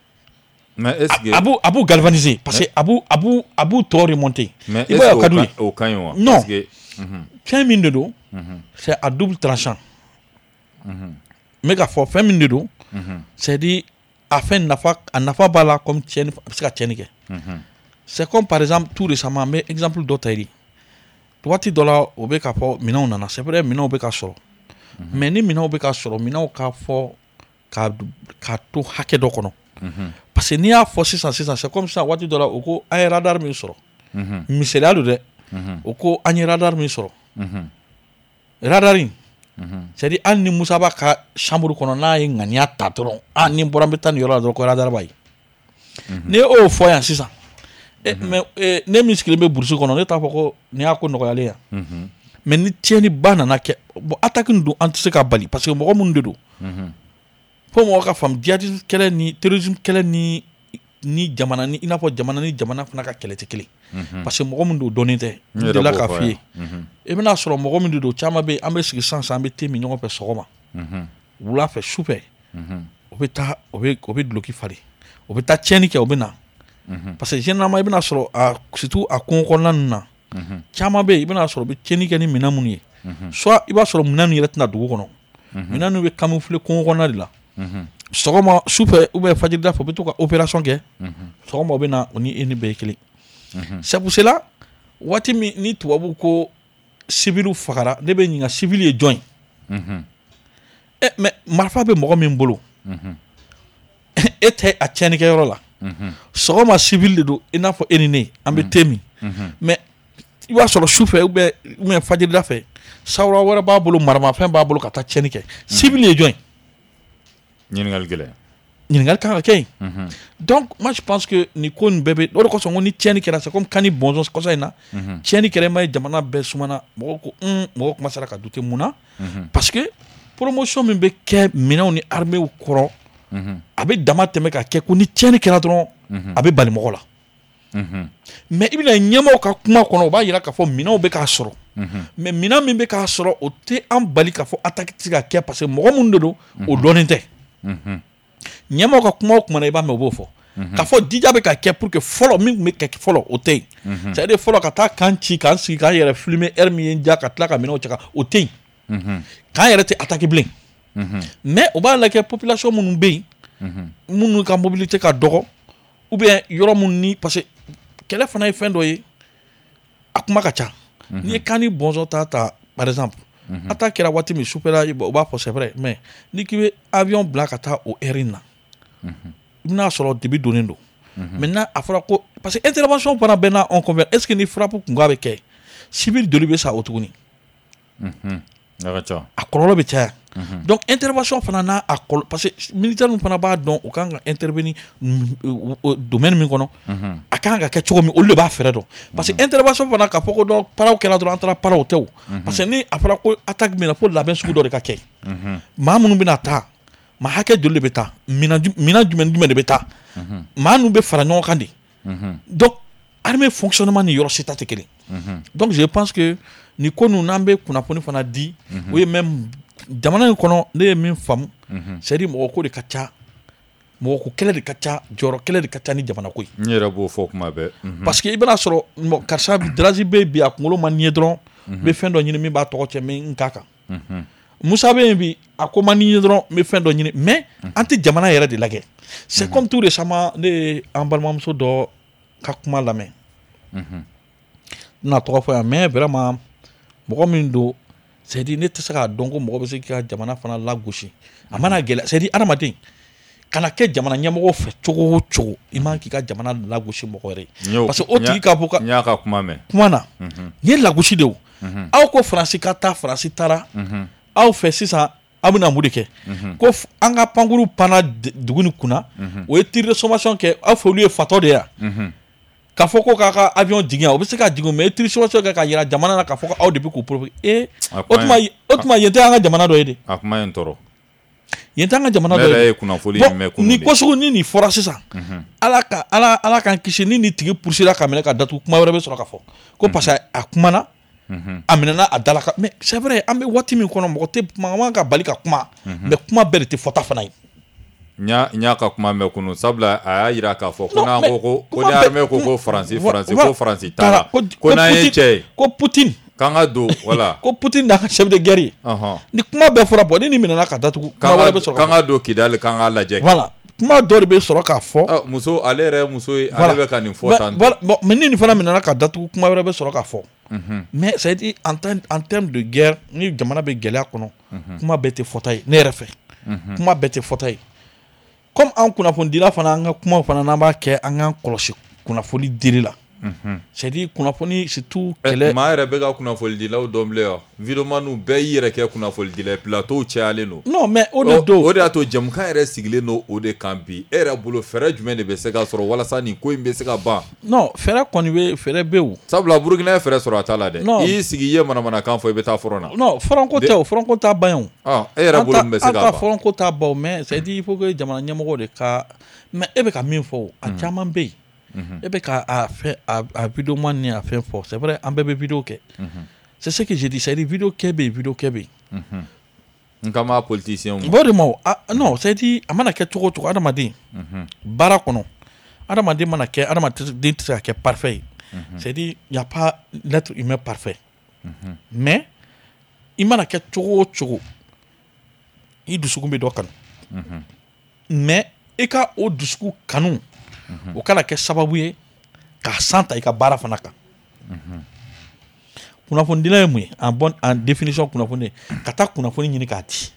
a b'u galvaniser parce que a b'u tɔ remonter mais est ce que o ka ɲi wa non fɛn min de don c'est à double tranchant n bɛ ka fɔ fɛn min de don c'est à dire a nafa b'a la comme tiɲɛni a bɛ se ka tiɲɛni kɛ c'est comme par exemple tout récemment n bɛ exemple dɔ ta yen waati dɔ la o bɛ k'a fɔ minɛnw nana c'est vrai minɛnw bɛ ka sɔrɔ mais ni minɛnw bɛ ka sɔrɔ minɛnw k'a fɔ k'a to hakɛ dɔ kɔnɔ parce que n'i y'a fɔ sisan c'est comme sisan waati dɔ la o ko an ye radar min sɔrɔ misaliya don dɛ o ko an ye radar min sɔrɔ radar in c'est à dire an ni Musa ba ka chambre kono na ye ngania ta dɔrɔn ni bɔra n bɛ taa nin yɔrɔ la dɔrɔn ko radaraba ye ne y'o fɔ yan sisan mais ne min sigilen bɛ burusi kɔnɔ ne t'a fɔ ko nin y'a ko nɔgɔyalen yan mais ni tiɲɛni ba nana kɛ bon attaque nin don an tɛ se ka bali parce que mɔgɔ minnu de don fo mɔgɔ ka faamu djihadisme kɛlɛ ni terrorisme kɛlɛ ni jamana ni i n'a fɔ jamana ni jamana fana ka kɛlɛ tɛ kelen parce que mɔgɔ min don dɔnnen tɛ n delila k'a f'i ye i bɛna sɔrɔ mɔgɔ min de don caman bɛ yen an bɛ sigi sisan an bɛ te min ɲɔgɔn fɛ sɔgɔma wula fɛ su fɛ o bɛ taa o bɛ duloki falen o bɛ taa tiɲɛni kɛ o bɛ na parce que généralement i bɛna sɔrɔ surtout a kungo kɔnɔna ninnu na caman bɛ yen i bɛna sɔrɔ o bɛ tiɲɛni kɛ ni minɛn minnu ye soit i b'a sɔrɔ minɛn ninnu yɛrɛ tɛna dugu kɔnɔ minɛn ninnu bɛ camoufler kungo kɔnɔna de la sɔgɔma su fɛ ou bien fajirida fɛ u bɛ to ka opération kɛ sɔgɔma u bɛ na o ni e ni bɛɛ ye kelen c'est pour cela waati min ni tubabu ko civil fagara ne bɛ ɲininka civil ye jɔn ye mais marifa bɛ mɔgɔ min bolo e tɛ a tiɲɛnikɛyɔrɔ la sɔgɔma civil de don i n'a fɔ e ni ne an bɛ te min mais i b'a sɔrɔ su fɛ ou bien fajirida fɛ sawura wɛrɛ b'a bolo maramafɛn b'a bolo ka taa tiɲɛni kɛ civil ye jɔn ye ɲininkali gɛlɛn ɲininkali kan ka kɛ yen donc moi je pense que ni ko nin bɛɛ bɛ o de kosɔn ko ni tiɲɛni kɛra c'est comme kani bɔnsɔn kɔsa in na tiɲɛni kɛra ma ye jamana bɛɛ sumana mɔgɔw ko mɔgɔw commencera ka douter mun na parce que promotion min bɛ kɛ minɛnw ni armées kɔrɔ a bɛ dama tɛmɛ ka kɛ ko ni tiɲɛni kɛra dɔrɔn a bɛ bali mɔgɔ la mais i bɛna ɲɛmaaw ka kuma kɔnɔ o b'a jira k'a fɔ minɛnw bɛ k'a sɔrɔ mais minɛn min bɛ k'a sɔrɔ o tɛ an bali k'a fɔ attaque tɛ se ka kɛ parce que mɔgɔ minnu de don o dɔnnen tɛ ɲɛmaaw ka kuma o kuma na i b'a mɛn o b'o fɔ k'a fɔ dija bɛ ka kɛ pour que fɔlɔ min tun bɛ kɛ fɔlɔ o tɛ yen c'est à dire fɔlɔ ka taa kan ci k'an sigi k'an yɛrɛ filmer heure min ye n ja ka tila ka minɛnw cɛ ka o tɛ yen k'an yɛrɛ tɛ attaque bilen mais o b'a lajɛ population minnu bɛ yen minnu ka mobilité ka dɔgɔ ou bien yɔrɔ minnu ni parce que kɛlɛ fana ye fɛn dɔ ye a kuma ka ca n'i ye kan ni bɔnsɔn ta par exemple attaque kɛra waati min sufɛla o b'a fɔ c'est vrai mais n'i k'i bɛ avion bila ka taa o heure in na i bɛna sɔrɔ dibi donnen don maintenant a fɔra ko parce que intervention fana bɛɛ n'a on convient est ce que ni frappe kunkan bɛ kɛ civil joli bɛ sa o tuguni a kɔlɔlɔ bɛ caya donc intervention fana n'a a kɔlɔlɔ parce que militaire fana b'a dɔn u kan ka intervenir domaine min kɔnɔ a kan ka kɛ cogo min olu de b'a fɛɛrɛ dɔn parce que intervention fana k'a fɔ ko dɔn paraw kɛra dɔrɔn an taara paraw tɛ o parce que ni a fɔra ko attaque min na fo labɛn sugu dɔ de ka kɛ maa minnu bɛna taa maa hakɛ joli de bɛ taa minɛn jumɛn de bɛ taa maa ninnu bɛ fara ɲɔgɔn kan de donc armée fonctionnement ni yɔrɔ si ta tɛ kelen donc je pense que ni ko ninnu n'an bɛ kunnafoni fana di o ye même jamana in kɔnɔ ne ye min faamu c'est à dire mɔgɔ ko de ka ca mɔgɔ ko kɛlɛ de ka ca jɔyɔrɔ kɛlɛ de ka ca ni jamana ko ye n yɛrɛ b'o fɔ kuma bɛɛ parce que i bɛna sɔrɔ karisa drazi bɛ bi a kunkolo ma ɲɛ dɔrɔn n bɛ fɛn dɔ ɲini min b'a tɔgɔ cɛ n k'a kan Musa bɛ yen bi a ko ma ɲɛ dɔrɔn n bɛ fɛn dɔ ɲini mais an tɛ jamana yɛrɛ de lajɛ c'est comme tout récemment ne ye an balimamuso dɔ ka kuma lamɛn n bɛna tɔgɔ fɔ yan mais vraiment mɔgɔ min don c'est à dire ne tɛ se k'a dɔn ko mɔgɔ bɛ se k'i ka jamana fana lagosi a mana gɛlɛya c'est à dire adamaden kana kɛ jamana ɲɛmɔgɔ fɛ cogo o cogo i man k'i ka jamana lagosi mɔgɔ wɛrɛ ye parce que o tigi ka bɔ ka n y'a ka kuma mɛn kuma na nin ye lagosi de o aw ko faransi ka taa faransi taara aw fɛ sisan aw bɛna mun de kɛ ko an ka pankuru panna dugu ni kunna o ye tir de sommation kɛ aw fɛ olu ye fatɔ de ye yan k'a fɔ ko k'a ka avion jigin yan o bɛ se ka jigin mais tir de sommation kɛ k'a yira jamana na k'a fɔ ko aw de bɛ k'u provoquer o tuma yen tɛ an ka jamana dɔ ye de a kuma ye n tɔɔrɔ yen tɛ an ka jamana dɔ ye ne yɛrɛ ye kunnafoni in mɛn kunun de ni ko sugu ni nin fɔra sisan ala k'an kisi ni nin tigi pursera ka minɛ ka datugu kuma wɛrɛ bɛ sɔrɔ ka fɔ ko parce que a kumana a minɛna a dala kan mais c'est vrai an bɛ waati min kɔnɔ mɔgɔ tɛ man ka bali ka kuma mais kuma bɛɛ de tɛ fɔta fana ye n y'a ka kuma mɛn kunun sabula a y'a jira k'a fɔ ko n'an ko ni armée ko faransi ko faransi taara ko n'an ye cɛ ye ko Poutine k'an ka don wala ko Poutine n'a ka chef de guerre ye ni kuma bɛɛ fɔra bɔn ni nin minɛna ka datugu kuma wɛrɛ bɛ sɔrɔ k'an ka don Kidali k'an ka lajɛ voilà kuma dɔ de bɛ sɔrɔ k'a fɔ muso ale yɛrɛ ye muso ye ale bɛ ka nin fɔ tan bon mais ni nin fana minɛna ka datugu kuma wɛrɛ bɛ sɔrɔ k'a fɔ mais c'est à dire en termes de guerre ni jamana bɛ gɛlɛya kɔnɔ kuma bɛɛ tɛ fɔta ye ne yɛrɛ fɛ kuma bɛɛ tɛ fɔta ye comme an kunnafonidila fana an ka kumaw fana n'an b'a kɛ an k'an kɔlɔsi kunnafoni dili la c'est dire kunnafoni surtout kɛlɛ maa yɛrɛ bɛ ka kunnafonidilaw dɔn bilen wa vidéoman bɛɛ y'i yɛrɛ kɛ kunnafonidila ye plateau cayalen don non mais o de don o de y'a to jamukan yɛrɛ sigilen don o de kan bi e yɛrɛ bolo fɛɛrɛ jumɛn de bɛ se ka sɔrɔ walasa nin ko in bɛ se ka ban non fɛɛrɛ kɔni bɛ fɛɛrɛ bɛ o sabula Burukina ye fɛɛrɛ sɔrɔ a t'a la dɛ non i y'i sigi i ye manamanakan fɔ i bɛ taa front na non front ko tɛ o front ko t'a ban o e yɛrɛ bolo min bɛ se ka ban an ta front ko t'a ban mais c'est dire il faut que jamana ɲɛmɔgɔ de ka mais e bɛ ka min fɔ a caman bɛ yen e bɛ ka a vidéoman ni a fɛn fɔ c'est vrai an bɛɛ bɛ vidéo kɛ c'est ce que j'ai dit c'est dire vidéo kɛ bɛ yen vidéo kɛ bɛ yen n ka ma politicien bon de ma non c'est dire a mana kɛ cogo o cogo adamaden baara kɔnɔ adamaden mana kɛ adamaden tɛ se ka kɛ parfait ye c'est dire y a pas l'être humain parfait mais i mana kɛ cogo o cogo i dusukun bɛ dɔ kanu mais i ka o dusukun kanu o kana kɛ sababu ye k'a san ta i ka baara fana kan kunnafonidila ye mun ye en définition kunnafoni ka taa kunnafoni ɲini k'a di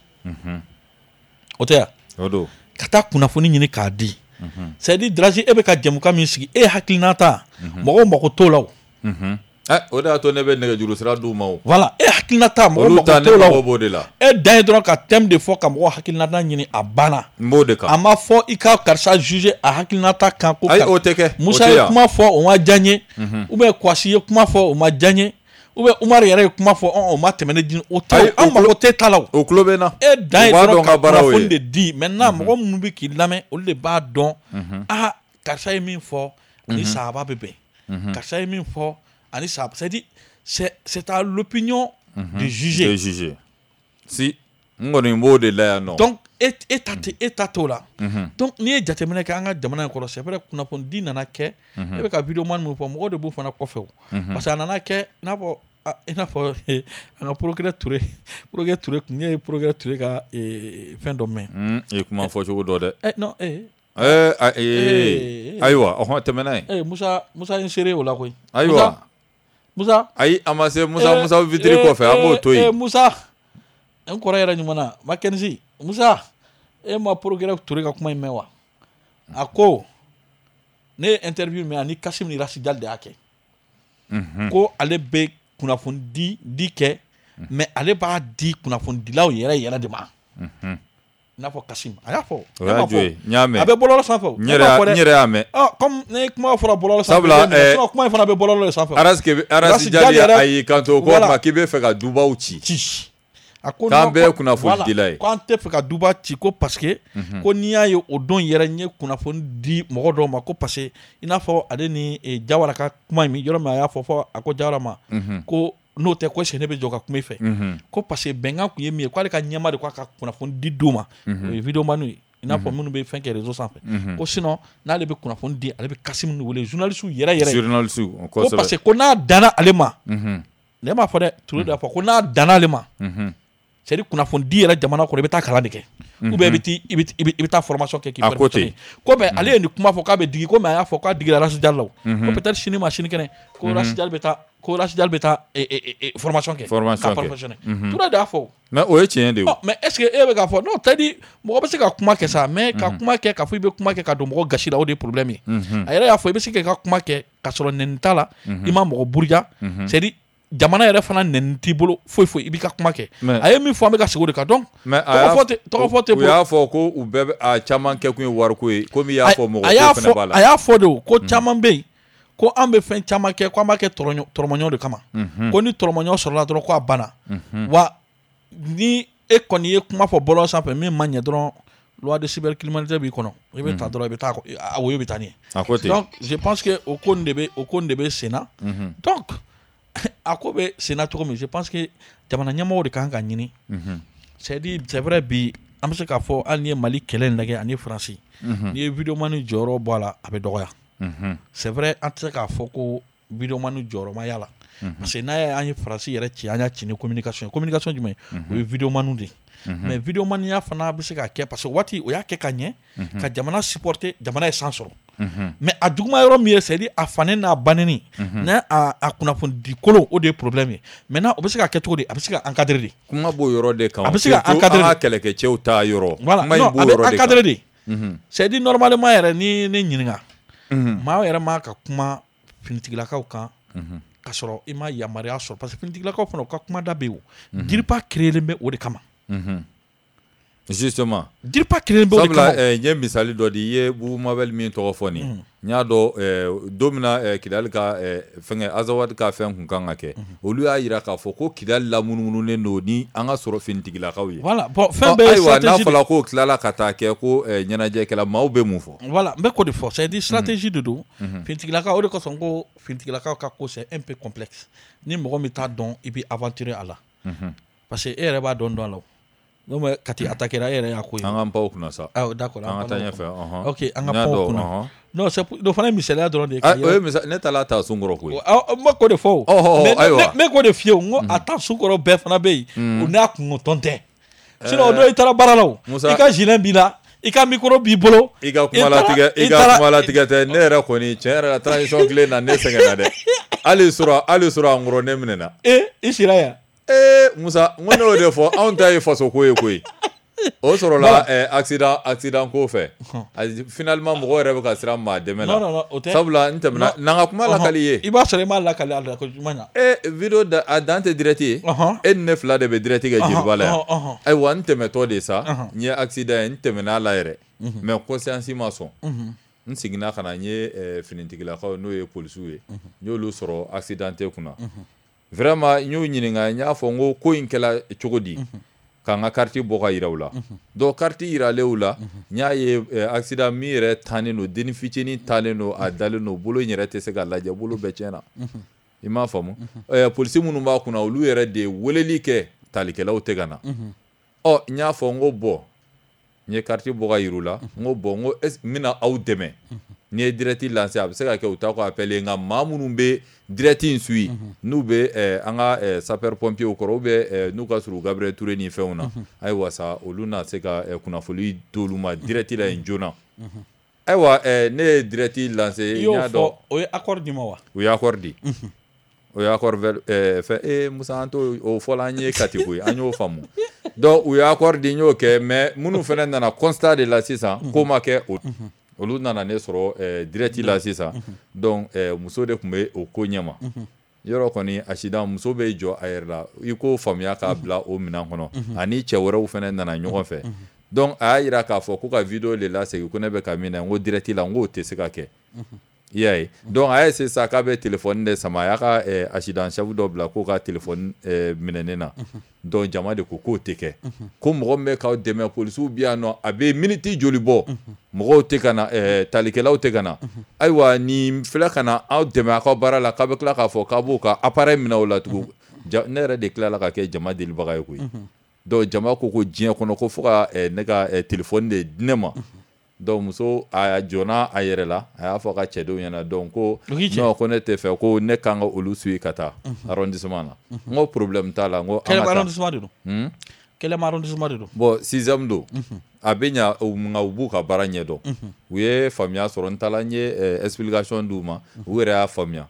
o tɛ yan ka taa kunnafoni ɲini k'a di c'est à dire Daraji e bɛ ka jɛmukan min sigi e hakilina ta mɔgɔw mako t'o la o o de y'a to ne bɛ nɛgɛjuru sira d'u ma o voilà e hakilina ta mɔgɔw mako t'o la o e dan ye dɔrɔn ka thème de fɔ ka mɔgɔw hakilina ta ɲini a banna n b'o de kan a ma fɔ i ka karisa juger a hakilina ta kan ko ayi o tɛ kɛ Musa ye kuma fɔ o ma diya n ye ou bien Kwasi ye kuma fɔ o ma diya n ye ou bien Umaru yɛrɛ ye kuma fɔ o ma tɛmɛ ne di o tɛ an mako tɛ ta la o tulo bɛ na e dan ye dɔrɔn ka kunnafoni de di maintenant mɔgɔ minnu bɛ k'i lamɛn olu de b'a dɔn karisa ye min fɔ ani sahaba bɛ bɛn karisa ye min fɔ ani sahaba c'est dire c'est à l'opinion de juger si n kɔni b'o de la yan nɔ donc e ta t'o la donc n'i ye jateminɛ kɛ an ka jamana in kɔrɔ c'est vrai kunnafoni di nana kɛ e bɛ ka vidéoman min fɔ mɔgɔw de b'o fana kɔfɛ o parce que a nana kɛ i n'a fɔ an ka Procureur Touré kun ye Procureur Touré ka fɛn dɔ mɛn i kuma fɔ cogo dɔ dɛ non ayiwa ɔhɔn tɛmɛ n'a ye Musa ye n seere o la koyi ayiwa Musa ayi a ma se Musa vitiri kɔfɛ an b'o to yen Musa n kɔrɔ yɛrɛ ɲuman na Mackenzie Musa e ma Procureur Touré ka kuma in mɛn wa a ko ne ye interview mɛn ani Kasim ni Rasidjal de y'a kɛ ko ale bɛ kunnafoni di kɛ mais ale b'a di kunnafonidilaw yɛrɛ de ma i n'a fɔ Kasim a y'a fɔ o y'a jo ye n y'a mɛn a bɛ bɔlɔlɔ sanfɛ o n yɛrɛ y'a mɛn comme ne kuma fɔra bɔlɔlɔ sanfɛ sabula kuma in fana bɛ bɔlɔlɔ de sanfɛ Rasidjal a y'i kanto ko ma k'i bɛ fɛ ka dubaw ci k'an bɛɛ ye kunnafonidila ye k'an tɛ fɛ ka duba ci ko parce que ko n'i y'a ye o don yɛrɛ n ye kunnafoni di mɔgɔ dɔw ma ko parce que i n'a fɔ ale ni Jawara ka kuma in yɔrɔ min a y'a fɔ a ko Jawara ma ko n'o tɛ ko est-ce que ne bɛ jɔ ka kuma i fɛ ko parce que bɛnkan kun ye min ye k'ale ka ɲɛma de k'a ka kunnafoni di d'u ma o ye vidéomaniw ye i n'a fɔ minnu bɛ fɛn kɛ réseau sanfɛ ko sinon n'ale bɛ kunnafoni di ale bɛ Kasim wele journaliste yɛrɛ ko parce que ko n'a danna ale ma ne m'a fɔ dɛ Touré y'a fɔ ko n'a danna ale ma c'est dire kunnafoni di yɛrɛ jamana kɔnɔ i bɛ taa kalan de kɛ ou bien i bɛ taa formation kɛ k'i perfectionner ko mais ale ye nin kuma fɔ k'a bɛ digi ko mais a y'a fɔ k'a digira Rasidjal la o ko peut-être sini kɛnɛ ko Rasidjal bɛ taa formation kɛ k'a perfectionner Touré de y'a fɔ mais o ye tiɲɛ de ye mais est-ce que e bɛ k'a fɔ non c'est dire mɔgɔ bɛ se ka kuma kɛ sa mais ka kuma kɛ k'a fɔ i bɛ kuma kɛ ka don mɔgɔ gasi la o de ye problème ye a yɛrɛ y'a fɔ i bɛ se k'i ka kuma kɛ ka sɔrɔ nɛni t'a la i ma mɔgɔ buruja c'est dire jamana yɛrɛ fana nɛni t'i bolo foyi i b'i ka kuma kɛ a ye min fɔ an bɛ ka segin o de kan donc tɔgɔ tɛ u y'a fɔ ko u bɛɛ a caman kɛ kun ye wariko ye komi i y'a fɔ mɔgɔ ko fana b'a la a y'a fɔ de o ko caman bɛ yen ko an bɛ fɛn caman kɛ ko an b'a kɛ tɔrɔmɔɲɔ de kama ko ni tɔrɔmɔɲɔ sɔrɔla dɔrɔn ko a banna wa ni e kɔni ye kuma fɔ bɔlɔlɔ sanfɛ min ma ɲɛ dɔrɔn loi de cybercriminalité b'i kɔnɔ i bɛ taa dɔrɔn i bɛ taa a woyo bɛ taa nin ye donc je pense que o ko nin de bɛ sen na donc a ko bɛ sen na cogo min je pense que jamana ɲɛmɔgɔw de kan ka ɲini c'est dire c'est vrai bi an bɛ se k'a fɔ hali n'i ye Mali kɛlɛ in lajɛ ani Faransi n'i ye vidéomani jɔyɔrɔ bɔ a la a bɛ dɔgɔya c'est vrai an tɛ se k'a fɔ ko vidéomani jɔyɔrɔ ma y'a la parce que n'a ye an ye Faransi yɛrɛ ci an y'a ci ni communication jumɛn o ye vidéomani de mais vidéomaniya fana bɛ se ka kɛ parce que waati o y'a kɛ ka ɲɛ ka jamana supporter jamana ye san sɔrɔ mais a juguman yɔrɔ min ye c'est dire a fannen n'a bannenni n'a a kunnafoni di kolon o de ye problème ye maintenant o bɛ se ka kɛ cogo di a bɛ se ka encadrer de kuma b'o yɔrɔ de kan a bɛ se ka encadrer an ka kɛlɛkɛcɛw ta yɔrɔ voilà non a bɛ encadrer de c'est dire normalement yɛrɛ ni ne ɲininka maa yɛrɛ ma ka kuma finitigilakaw kan ka sɔrɔ i ma yamaruya sɔrɔ parce que finitigilakaw fana u ka kumada bɛ yen o diriba créelen bɛ o de kama justement diriba créelen bɛ o de kama sabula n ye misali dɔ di i ye Bubu Mabel min tɔgɔ fɔ nin n y'a dɔn don min na Kidali ka fɛngɛ Azawadi ka fɛn kun kan ka kɛ olu y'a yira k'a fɔ ko Kidali lamunumunulen don ni an ka sɔrɔ finitigilakaw ye voilà bon fɛn bɛɛ ye ayiwa n'a stratégie fɔla ko tilala ka taa kɛ ko ɲɛnajɛkɛla maaw bɛ mun fɔ voilà n bɛ k'o de fɔ c'est à dire stratégie de don finitigilakaw o de kosɔn ko finitigilakaw ka ko c'est un peu complexe ni mɔgɔ min t'a dɔn i bɛ aventurer a la parce que e yɛrɛ b'a dɔn a la n'o ma kati attaquer e yɛrɛ y'a ko ye an k'an panw kunna sa d'accord an ka taa ɲɛfɛ ok an ka panw kunna non c'est o fana ye misaliya dɔrɔn de ye o ye misali ne taala taa sunkɔrɔ koyi n bɛ k'o de fɔ o n bɛ k'o de f'i ye n ko a ta sunkɔrɔ bɛɛ fana bɛ yen o n'a kungotɔn tɛ sinon o don i taara baara la o i ka gilet b'i la i ka micro b'i bolo i ka kuma latigɛ tɛ ne yɛrɛ kɔni tiɲɛ yɛrɛ la transition tile na ne sɛgɛnna dɛ hali sɔrɔ a ŋɔrɔ ne minɛna i sira yan Musa n ko ne y'o de fɔ anw ta ye faso ko ye koyi o sɔrɔla accident ko fɛ finalement mɔgɔ yɛrɛ bɛ ka siran maa dɛmɛ la sabula n tɛmɛna n'an ka kuma lakali ye i b'a sɔrɔ i m'a lakali a la ko jumɛn na video a dan tɛ direct ye e ni ne fila de bɛ direct kɛ jeliba la yan ayiwa n tɛmɛtɔ de sa n ye accident ye n tɛmɛna la yɛrɛ mais conscience ma sɔn n seginna ka na n ye finitigilakaw n'o ye polisiw ye n y'olu sɔrɔ accident tɛ kunna vraiment n y'u ɲininka n y'a fɔ n ko in kɛla cogo di k'an ka carte bɔ ka yira u la donc carte yiralen u la n y'a ye accident min yɛrɛ tannen don denni fitinin taalen don a dalen don bolo in yɛrɛ tɛ se ka lajɛ bolo bɛɛ tiɲɛna i m'a faamu polisi minnu b'a kunna olu yɛrɛ de ye weleli kɛ talikɛlaw tɛ ka na n y'a fɔ n ko bɔn n ye carte bɔ ka yira u la n ko bɔn n ko n bɛna aw dɛmɛ n'i ye direct lancé a bɛ se ka kɛ u t'a ko appelé nka maa minnu bɛ direct in suit n'u bɛ an ka sapeur pompier kɔrɔ ou bien n'u ka surun Gabriel Touré ni fɛnw na ayiwa sa olu na se ka kunnafoni d'olu ma direct la yen joona ayiwa ne ye direct lancé n y'a dɔn o ye accord di ma wa o ye accord di o ye accord fɛ Musa an t'o fɔla an ye kati koyi an y'o faamu donc u ye accord di n y'o kɛ mais minnu fana nana constat de la sisan ko ma kɛ o olu nana ne sɔrɔ direct la sisan donc muso de tun bɛ o ko ɲɛma yɔrɔ kɔni accident muso bɛ jɔ a yɛrɛ la i ko faamuya k'a bila o minɛn kɔnɔ ani cɛ wɛrɛw fana nana ɲɔgɔn fɛ donc a y'a yira k'a fɔ ko ka video de lasegin ko ne bɛ ka min na n ko direct la n k'o tɛ se ka kɛ i y'a ye donc a ye sisan k'a bɛ téléphone de sama a y'a ka accident chef dɔ bila k'o ka téléphone minɛ ne na donc jama de ko k'o tɛ kɛ ko mɔgɔ min bɛ k'aw dɛmɛ polisiw bɛ yan nɔ a bɛ miniti joli bɔ mɔgɔw tɛ ka na talikɛlaw tɛ ka na ayiwa nin filɛ ka na aw dɛmɛ a ka baara la k'a bɛ tila k'a fɔ k'a b'o ka appareil minɛ o la tugun ne yɛrɛ de tilala ka kɛ jama delibaga ye koyi donc jama ko diɲɛ kɔnɔ ko fo ka ne ka téléphone de di ne ma donc muso a jɔnna a yɛrɛ la a y'a fɔ ka cɛdenw ɲɛna donc ko non ko ne tɛ fɛ ko ne kan ka olu suit ka taa arrondissement na n ko problème t'a la n ko an ka taa arrondissement de don quel arrondissement de don bon 6e don a bɛ ɲa nka u b'u ka baara ɲɛ dɔn u ye faamuya sɔrɔ n taala n ye explication d'u ma u yɛrɛ y'a faamuya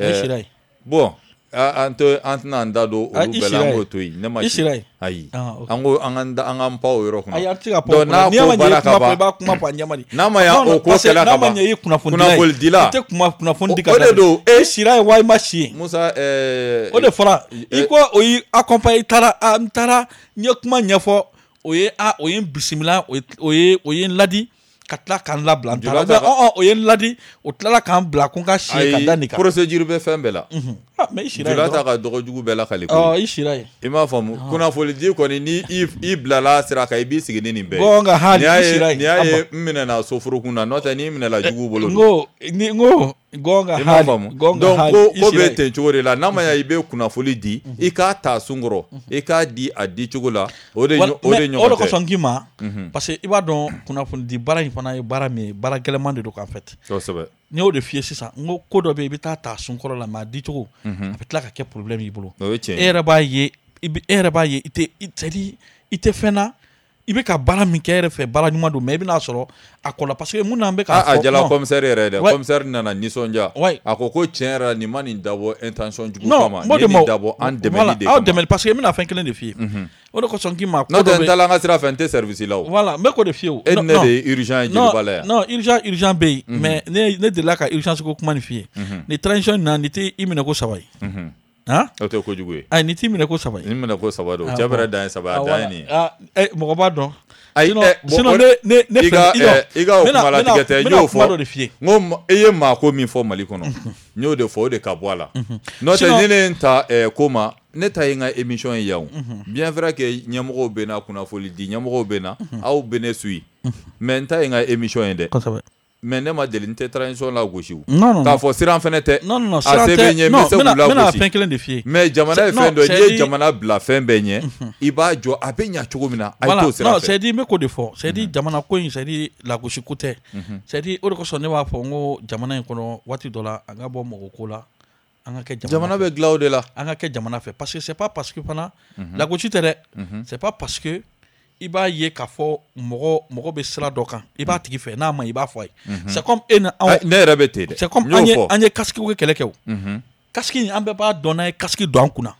bon an tɛna an da don olu bɛɛ la an k'o to yen ne ma si ayi an ko an k'an pan o yɔrɔ kunna donc n'a ko baara ka ban n'a ma ɲa o ko kɛla ka ban kunnafoni dila i tɛ kunnafoni di ka o de don e sira ye wa i ma si ye Musa o de fɔra i ko o y'i accompagner n taara n ye kuma ɲɛfɔ o ye n bisimila o ye n ladi ka tila k'an labila n taara o ye n ladi o tilala k'an bila ko n ka si ka da nin kan procédure bɛ fɛn bɛɛ la mais i sira ye jula ta ka dɔgɔ jugu bɛɛ la kali ko i sira ye i m'a faamu kunnafoni di kɔni ni i bilala sira kan i b'i sigi ni nin bɛɛ bon nka hali i sira ye n'i y'a ye n minɛna soforokun na n'o tɛ n'i minɛla jugu bolo n ko gonga hali i m'a faamu donc ko bɛ ten cogo de la n'a ma ɲa i bɛ kunnafoni di i k'a ta sunkɔrɔ i k'a di a di cogo la o de ɲɔgɔn tɛ o de kosɔn k'i ma parce que i b'a dɔn kunnafoni di baara in fana ye baara min ye baara gɛlɛman de don en fait kosɛbɛ n y'o de f'i ye sisan n ko dɔ bɛ yen i bɛ taa ta sunkɔrɔ la mais a di cogo a bɛ tila ka kɛ problème y'i bolo o ye tiɲɛ e yɛrɛ b'a ye i tɛ fɛn na i bɛ ka baara min kɛ yɛrɛ fɛ baara ɲuman don mais i bɛna sɔrɔ a kɔla parce que mun n'an bɛ k'a fɔ a jala commissaire yɛrɛ dɛ commissaire nana nisɔndiya a ko tiɲɛ yɛrɛ nin ma nin dabɔ intention jugu kama ni nin dabɔ an dɛmɛli de kama aw dɛmɛli parce que n bɛna fɛn kelen de f'i ye o de kosɔn k'i ma n'o tɛ n taala an ka sira fɛ n tɛ service la o voilà n bɛ k'o de f'i ye o e ni ne de ye urgent ye jeliba la yan non urgent bɛ yen mais ne delila ka urgence ko kuma nin f'i ye ni transition na nin tɛ i minɛ ko 3 ye o tɛ kojugu ye ayi nin t'i minɛ ko 3 ye nin minɛ ko 3 don cɛ bɛrɛ dan ye 3 a dan ye nin mɔgɔ b'a dɔn sinon ne fɛ i ka o kuma latigɛ tɛ n y'o fɔ n ko i ye maa ko min fɔ Mali kɔnɔ n y'o de fɔ o de ka bɔ a la n'o tɛ ni ne ta ko ma ne ta ye n ka émission ye yan bien vrai que ɲɛmɔgɔw bɛ na kunnafoni di ɲɛmɔgɔw bɛ na aw bɛ ne suit mais n ta ye n ka émission ye dɛ mais ne ma deli n tɛ transition la gosi o k'a fɔ siran fɛnɛ tɛ a se bɛ ɲɛ n bɛ se k'u la gosi mais jamana ye fɛn dɔ ye n'i ye jamana bila fɛn bɛɛ ɲɛ i b'a jɔ a bɛ ɲɛ cogo min na a ye t'o sira fɛ c'est dit n bɛ k'o de fɔ c'est dit jamana ko in c'est dit lagosi ko tɛ c'est dit o de kosɔn ne b'a fɔ n ko jamana in kɔnɔ waati dɔ la an ka bɔ mɔgɔ ko la an ka kɛ jamana bɛ dilan o de la an ka kɛ jamana fɛ parce que c'est pas parce que fana lagosi tɛ dɛ c'est pas parce que i b'a ye k'a fɔ mɔgɔ bɛ sira dɔ kan i b'a tigi fɛ n'a ma i b'a fɔ a ye c'est comme e ni anw ne yɛrɛ bɛ ten dɛ c'est comme an ye casque ko kɛlɛ kɛ o casque in an bɛɛ b'a dɔn n'a ye casque don an kunna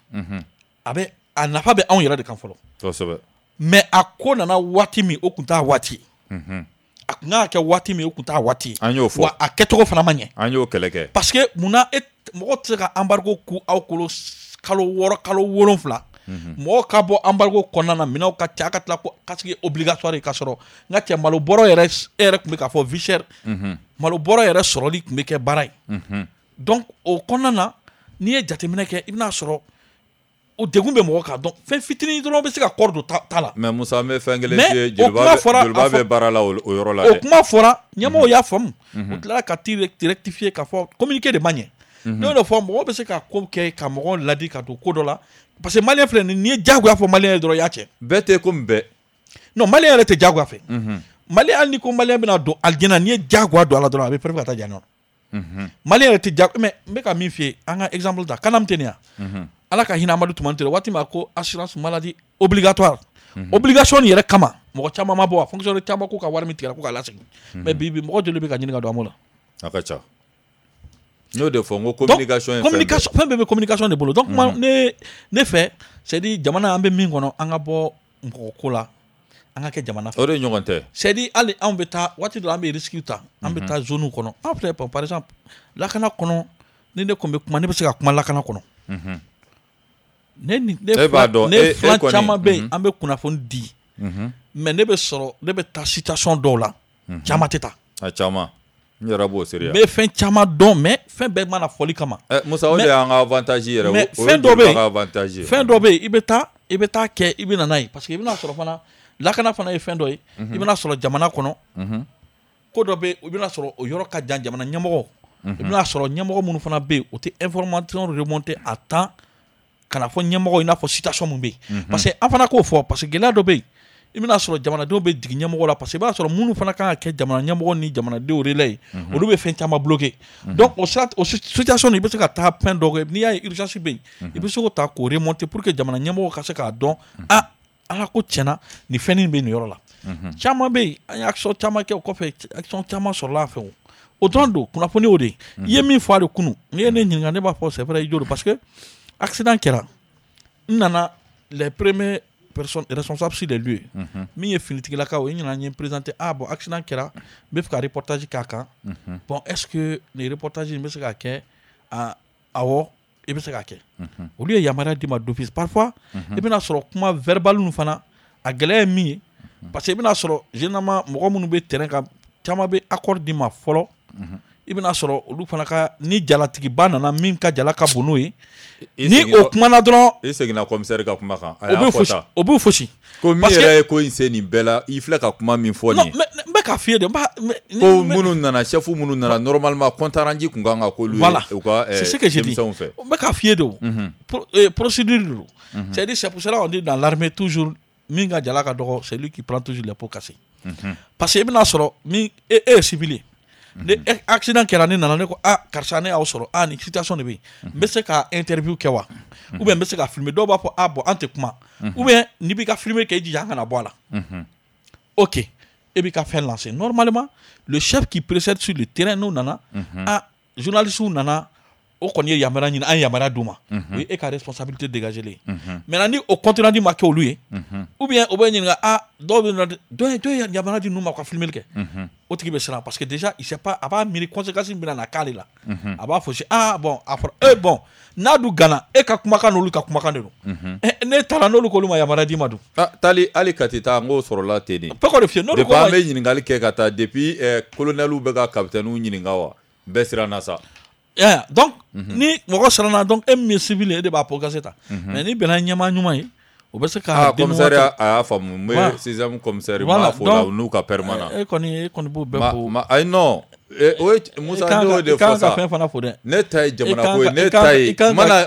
a nafa bɛ anw yɛrɛ de kan fɔlɔ kosɛbɛ mais a ko nana waati min o tun t'a waati a kun kan ka kɛ waati min o tun t'a waati an y'o fɔ wa a kɛcogo fana ma ɲɛ an y'o kɛlɛ kɛ parce que munna mɔgɔ tɛ se ka embargo ku aw kolo kalo 6 kalo 7 mɔgɔ ka bɔ embargo kɔnɔna na minɛnw ka ca a ka tila ko casque obligatoire ka sɔrɔ n ka cɛ malo bɔrɔ yɛrɛ tun bɛ k'a fɔ vie chère malo bɔrɔ yɛrɛ sɔrɔli tun bɛ kɛ baara ye donc o kɔnɔna na n'i ye jateminɛ kɛ i bɛna sɔrɔ o degun bɛ mɔgɔ kan donc fɛn fitinin dɔrɔn bɛ se ka kɔri don ta la mais Musa an bɛ fɛn kelen f'i ye jeliba bɛ baara la o yɔrɔ la dɛ o kuma fɔra ɲɛmɔgɔw y'a faamu o tilala ka rectifier k'a fɔ communiqué de ma ɲɛ ne y'o de fɔ mɔgɔ bɛ se ka ko kɛ ka mɔgɔw ladi ka don ko dɔ la parce que malien filɛ nin ye diyagoya fɔ malien ye dɔrɔn i y'a cɛ bɛɛ tɛ komi bɛɛ non malien yɛrɛ tɛ diyagoya fɛ malien hali ni ko malien bɛna don alijinɛ n'i ye diyagoya don a la dɔrɔn a bɛ préféré ka taa jahannama malien yɛrɛ tɛ diyagoya mais n bɛ ka min f'i ye an ka exemple ta Kanam tɛ nin yan ala ka hinɛ Amadu Tumani Ture waati min a ko assurance maladie obligatoire obligation yɛrɛ kama mɔgɔ caman ma bɔ a fonctionnaire caman ko ka wari min tigɛra ko k'a lasegin mais bi mɔgɔ joli bɛ ka ɲini ka don a mo la a ka ca n y'o de fɔ n ko communication ye fɛn bɛɛ bɛ communication de bolo donc ne fɛ c'est dit jamana an bɛ min kɔnɔ an ka bɔ mɔgɔ ko la an ka kɛ jamana fɛ o de ɲɔgɔn tɛ c'est dit hali anw bɛ taa waati dɔ an bɛ risque ta an bɛ taa zone kɔnɔ an filɛ par exemple lakana kɔnɔ ni ne kun bɛ kuma ne bɛ se ka kuma lakana kɔnɔ ne filan caman bɛ yen an bɛ kunnafoni di mais ne bɛ taa situation dɔw la caman tɛ taa a caman n yɛrɛ b'o sereya n bɛ fɛn caman dɔn mais fɛn bɛɛ mana fɔli kama Musa o de y'an ka avantage yɛrɛ mais fɛn dɔ bɛ yen i bɛ taa kɛ i bɛ na n'a ye parce que i bɛna sɔrɔ fana lakana fana ye fɛn dɔ ye i bɛna sɔrɔ jamana kɔnɔ ko dɔ bɛ yen i bɛna sɔrɔ o yɔrɔ ka jan jamana ɲɛmɔgɔ i bɛna sɔrɔ ɲɛmɔgɔ minnu fana bɛ yen o tɛ information remonter à temps kana fɔ ɲɛmɔgɔ i n'a fɔ situation min bɛ yen parce que an fana k'o fɔ parce que gɛlɛya dɔ bɛ yen i bɛna sɔrɔ jamanadenw bɛ jigin ɲɛmɔgɔ la parce que i b'a sɔrɔ minnu fana kan ka kɛ jamana ɲɛmɔgɔ ni jamanadenw relais ye olu bɛ fɛn caman bloqué donc o situation i bɛ se ka taa fɛn dɔ kɛ n'i y'a ye urgence bɛ yen i bɛ se k'o ta k'o remonter pour que jamana ɲɛmɔgɔ ka se k'a dɔn ala ko tiɲɛna nin fɛn nin bɛ nin yɔrɔ la caman bɛ yen an ye action caman kɛ o kɔfɛ action caman sɔrɔla a fɛ o dɔrɔn don kunnafoni o de ye i ye min fɔ a de kunu n'i ye ne ɲininka ne b'a fɔ c'est vrai i jo don parce que accident kɛra n nana les premiers personnes responsables sur les lieux min ye finitigilakaw ye ɲina n ye présenté bon accident kɛra n bɛ fɛ ka reportage k'a kan bon est ce que nin reportage in bɛ se ka kɛ awɔ i bɛ se k'a kɛ olu ye yamaruya d'i ma d'office parfois i bɛna sɔrɔ kuma verbal ninnu fana a gɛlɛya ye min ye parce que i bɛna sɔrɔ généralement mɔgɔ minnu bɛ terrain kan caman bɛ accord d'i ma fɔlɔ i bɛna sɔrɔ olu fana ka ni jalatigiba nana min ka jala ka bon n'o ye ni o kumana dɔrɔn i seginna commissaire ka kuma kan a y'a fɔ tan o b'u fosi ko min yɛrɛ ye ko in se nin bɛɛ la i filɛ ka kuma min fɔ nin n bɛ k'a f'i ye de ko minnu nana chef minnu nana normalement compte rendu kun kan ka k'olu ye u ka denmisɛnw fɛ n bɛ k'a f'i ye de o procédure de don c'est à dire c'est pour cela on dit dans l'armée toujours min ka jala ka dɔgɔ c'est lui qui prend toujours les pots cassés parce que i bɛna sɔrɔ min e ye civil ye ni accident kɛra ne nana ne ko karisa ne y'aw sɔrɔ ni situation de bɛ yen n bɛ se ka interview kɛ wa ou bien n bɛ se ka filmer dɔw b'a fɔ bon an tɛ kuma ou bien n'i b'i ka filmer kɛ i jija an kana bɔ a la ok et puis qu'a fait lancer normalement le chef qui précède sur le terrain nous nana journaliste ou nana o connaît yamara ni an yamara duma oui et ka responsabilité dégager les maintenant ni au continent du marqué lui ou bien au ben do yamara di nous ma ko filmer ke o tigi be sera parce que déjà il sait pas aba miri conséquences bi na kali la aba fo bon après bon na du gana e ka kuma kan olu ka kuma kan de ne tala n'olu ko ma yamara di madu tali ali katita ngo sorola teni pe ko de fie no de pas me nyingali ke kata depuis colonel ou bega capitaine ou nyingawa be sera na sa donc ni mɔgɔ sara donc e min civil e de b'a progresser ta mais ni bɛnna ɲɛmaa ɲuman ye o bɛ se ka commissariat a y'a faamu n bɛ sixième commissaire m'a fɔ la n'u ka permanent e kɔni b'o bɛɛ fɔ ayi non o ye Musa ne y'o de fɔ sa fɛn fana fɔ dɛ ne ta ye jamana ko ye ne ta ye mana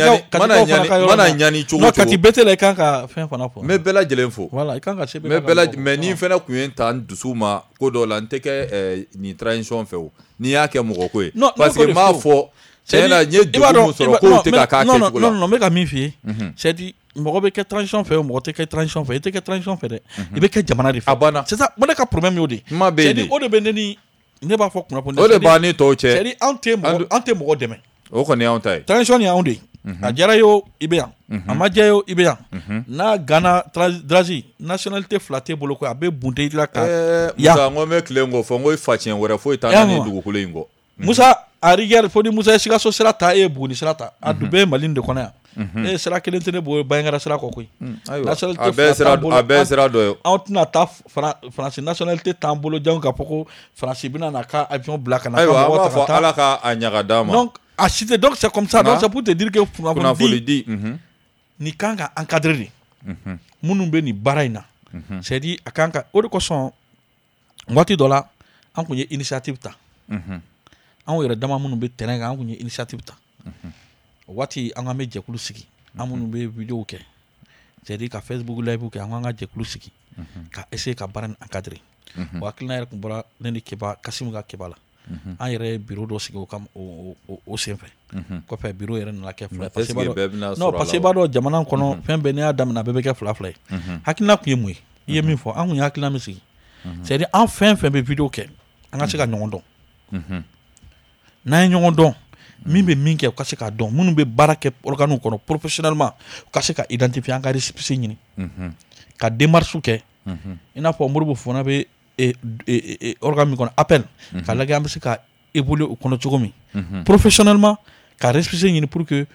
ɲani cogo o cogo kati bete la i kan ka fɛn fana fɔ n bɛ bɛɛ lajɛlen fo voilà i kan ka se bɛɛ lajɛlen mais ni fɛnɛ kun ye n ta n dusu ma ko dɔ la n tɛ kɛ nin transition fɛ o n'i y'a kɛ mɔgɔ ko ye parce que n b'a fɔ tiɲɛ na n ye degun min sɔrɔ k'o tɛ ka k'a kɛcogo la non n bɛ ka min f'i ye c'est dire mɔgɔ bɛ kɛ transition fɛ o mɔgɔ tɛ kɛ transition fɛ i tɛ kɛ transition fɛ dɛ i bɛ kɛ jamana de fɛ a banna c'est ça ne ka problème y'o de kuma bɛ yen de o de bɛ ne ni ne b'a fɔ kunnafoni o de b'a ni tɔw cɛ c'est dire an tɛ mɔgɔ dɛmɛ o kɔni y'anw ta ye transition ye anw de ye a diyara ye o i bɛ yan a ma diya ye o i bɛ yan n'a gana drazi nationalité fila t'e bolo ko a bɛ bunte i la ka Musa n ko n bɛ tile n kɔ fɔ n ko facɛn wɛrɛ foyi t'an na ni dugukolo in kɔ Musa a rigueur fo ni Musa ye Sikaso sira ta e ye Buguni sira ta a du bɛɛ ye Mali de kɔnɔ yan e sira kelen tɛ ne bolo Bayangara sira kɔ koyi a bɛɛ sira dɔ ye anw tɛna taa Faransi nationalité t'an bolo jango k'a fɔ ko Faransi bɛna na ka avion bila ka na ayiwa an b'a fɔ Ala ka a ɲaga d'an ma donc a cité donc c'est comme ça donc c'est pour te dire que kunnafoni di nin kan ka encadrer de minnu bɛ nin baara in na c'est dire a kan ka o de kosɔn waati dɔ la an kun ye initiative ta anw yɛrɛ dama minnu bɛ terrain kan an kun ye initiative ta o waati an kan bɛ jɛkulu sigi an minnu bɛ vidéo kɛ c'est dire ka Facebook live kɛ an kan ka jɛkulu sigi ka essayer ka baara nin encadrer o hakilina yɛrɛ kun bɔra ne ni Kasimu ka keba la an yɛrɛ ye bureau dɔ sigi o senfɛ kɔfɛ bureau yɛrɛ nana kɛ fila parce que i b'a dɔn jamana kɔnɔ fɛn bɛɛ n'i y'a daminɛ a bɛɛ bɛ kɛ fila fila ye hakilina kun ye mun ye i ye min fɔ an kun ye hakilina min sigi c'est dire an fɛn fɛn bɛ vidéo kɛ an ka se ka ɲɔgɔn dɔn n'an ye ɲɔgɔn dɔn min bɛ min kɛ u ka se k'a dɔn minnu bɛ baara kɛ organes kɔnɔ professionnellement u ka se ka identifier an ka récépissé ɲini ka démarche kɛ i n'a fɔ Modibo Fofana bɛ organe min kɔnɔ appel ka lajɛ an bɛ se ka évoluer o kɔnɔ cogo min professionnellement ka récépissé ɲini pour que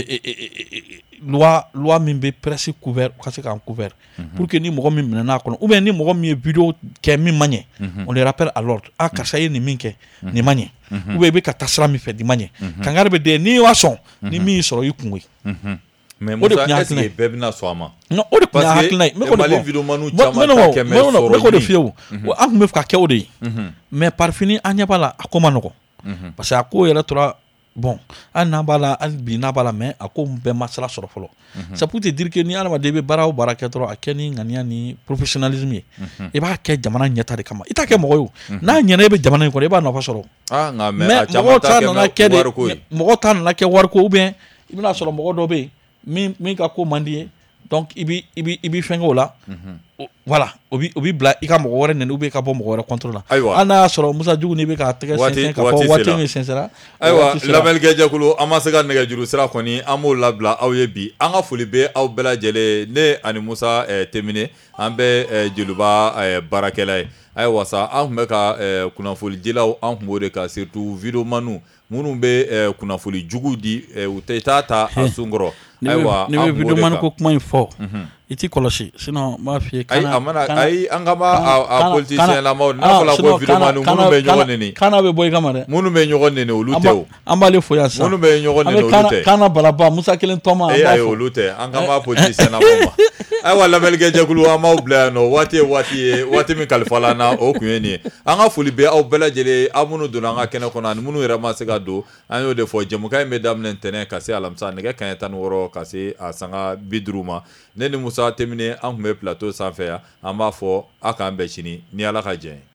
loi min bɛ presse couvert u ka se k'an couvert pour que ni mɔgɔ min minɛn'a kɔnɔ ou bien ni mɔgɔ min ye vidéo kɛ min man ɲɛ on les rappelle à l'ordre karisa ye nin min kɛ nin man ɲɛ ou bien i bɛ ka taa sira min fɛ nin man ɲɛ kangari bɛ den n'i y'a sɔn ni min y'i sɔrɔ i kungo ye mais Musa est-ce que bɛɛ bɛna sɔn a ma non o de tun y'a hakilina ye Mali vidéomaniw caman ta kɛ mɛ sɔrɔ ne ko de f'i ye o an tun bɛ ka kɛ o de ye mais par fini an ɲɛ b'a la a ko ma nɔgɔn parce que a ko yɛrɛ tora bon hali n'an b'a la hali bi n'a b'a la mais a ko bɛɛ ma sira sɔrɔ fɔlɔ c'est pour te dire que ni adamaden bɛ baara o baara kɛ dɔrɔn a kɛ ni ŋaniya ni professionnalisme ye i b'a kɛ jamana ɲɛta de kama i t'a kɛ mɔgɔ ye o n'a ɲɛna e bɛ jamana in kɔnɔ i b'a nafa sɔrɔ mais mɔgɔw ta nana kɛ de mɔgɔw ta nana kɛ wariko ou bien i bɛna sɔrɔ mɔgɔ dɔ bɛ yen min ka ko man di ye donc i bi fɛnkɛ o la voilà o bi bila i ka mɔgɔ wɛrɛ nɛni ou bien i ka bɔ mɔgɔ wɛrɛ contre la hali n'a y'a sɔrɔ Musa Jugu n'i bɛ k'a tɛgɛ sɛnsɛn ka fɔ waati min sɛnsɛnra ayiwa lamɛnnikɛjɛkulu an ma se ka nɛgɛjuru sira kɔni an b'o labila aw ye bi an ka foli bɛ aw bɛɛ lajɛlen ne ani Musa Temine an bɛ jeliba baarakɛla ye ayiwa sa an tun bɛ ka kunnafonidilaw an tun b'o de kan surtout vidéomaniw minnu bɛ kunnafoni jugu di u tɛ taa ta a sun kɔrɔ ayiwa ne bɛ vidéomani ko kuma in fɔ i t'i kɔlɔsi sinon n b'a f'i ye ayi an ka ma a politicien lamaw n'a fɔra ko vidéomani minnu bɛ ɲɔgɔn nɛni kana bɛ bɔ i kama dɛ minnu bɛ ɲɔgɔn nɛni olu tɛ o an b'ale fo yan sisan minnu bɛ ɲɔgɔn nɛni olu tɛ kana balaba Musa kelen tɔma an b'a fɔ olu tɛ an ka ma politicien lamaw ma ayiwa lamɛnnikɛjɛkulu an b'aw bila yan nɔ waati ye waati min kalifala an na o kun ye nin ye an ka foli bɛ aw bɛɛ lajɛlen aw minnu donna an ka kɛnɛ kɔnɔ ani minnu yɛrɛ ma se ka don an y'o de fɔ jɛmukan in bɛ daminɛ ntɛnɛn ka se alamisa nɛgɛ kanɲɛ 16 ka se a sanga 50 ma ne ni Musa Temine an tun bɛ plateau sanfɛ yan an b'a fɔ a k'an bɛn sini ni Ala ka jɛn ye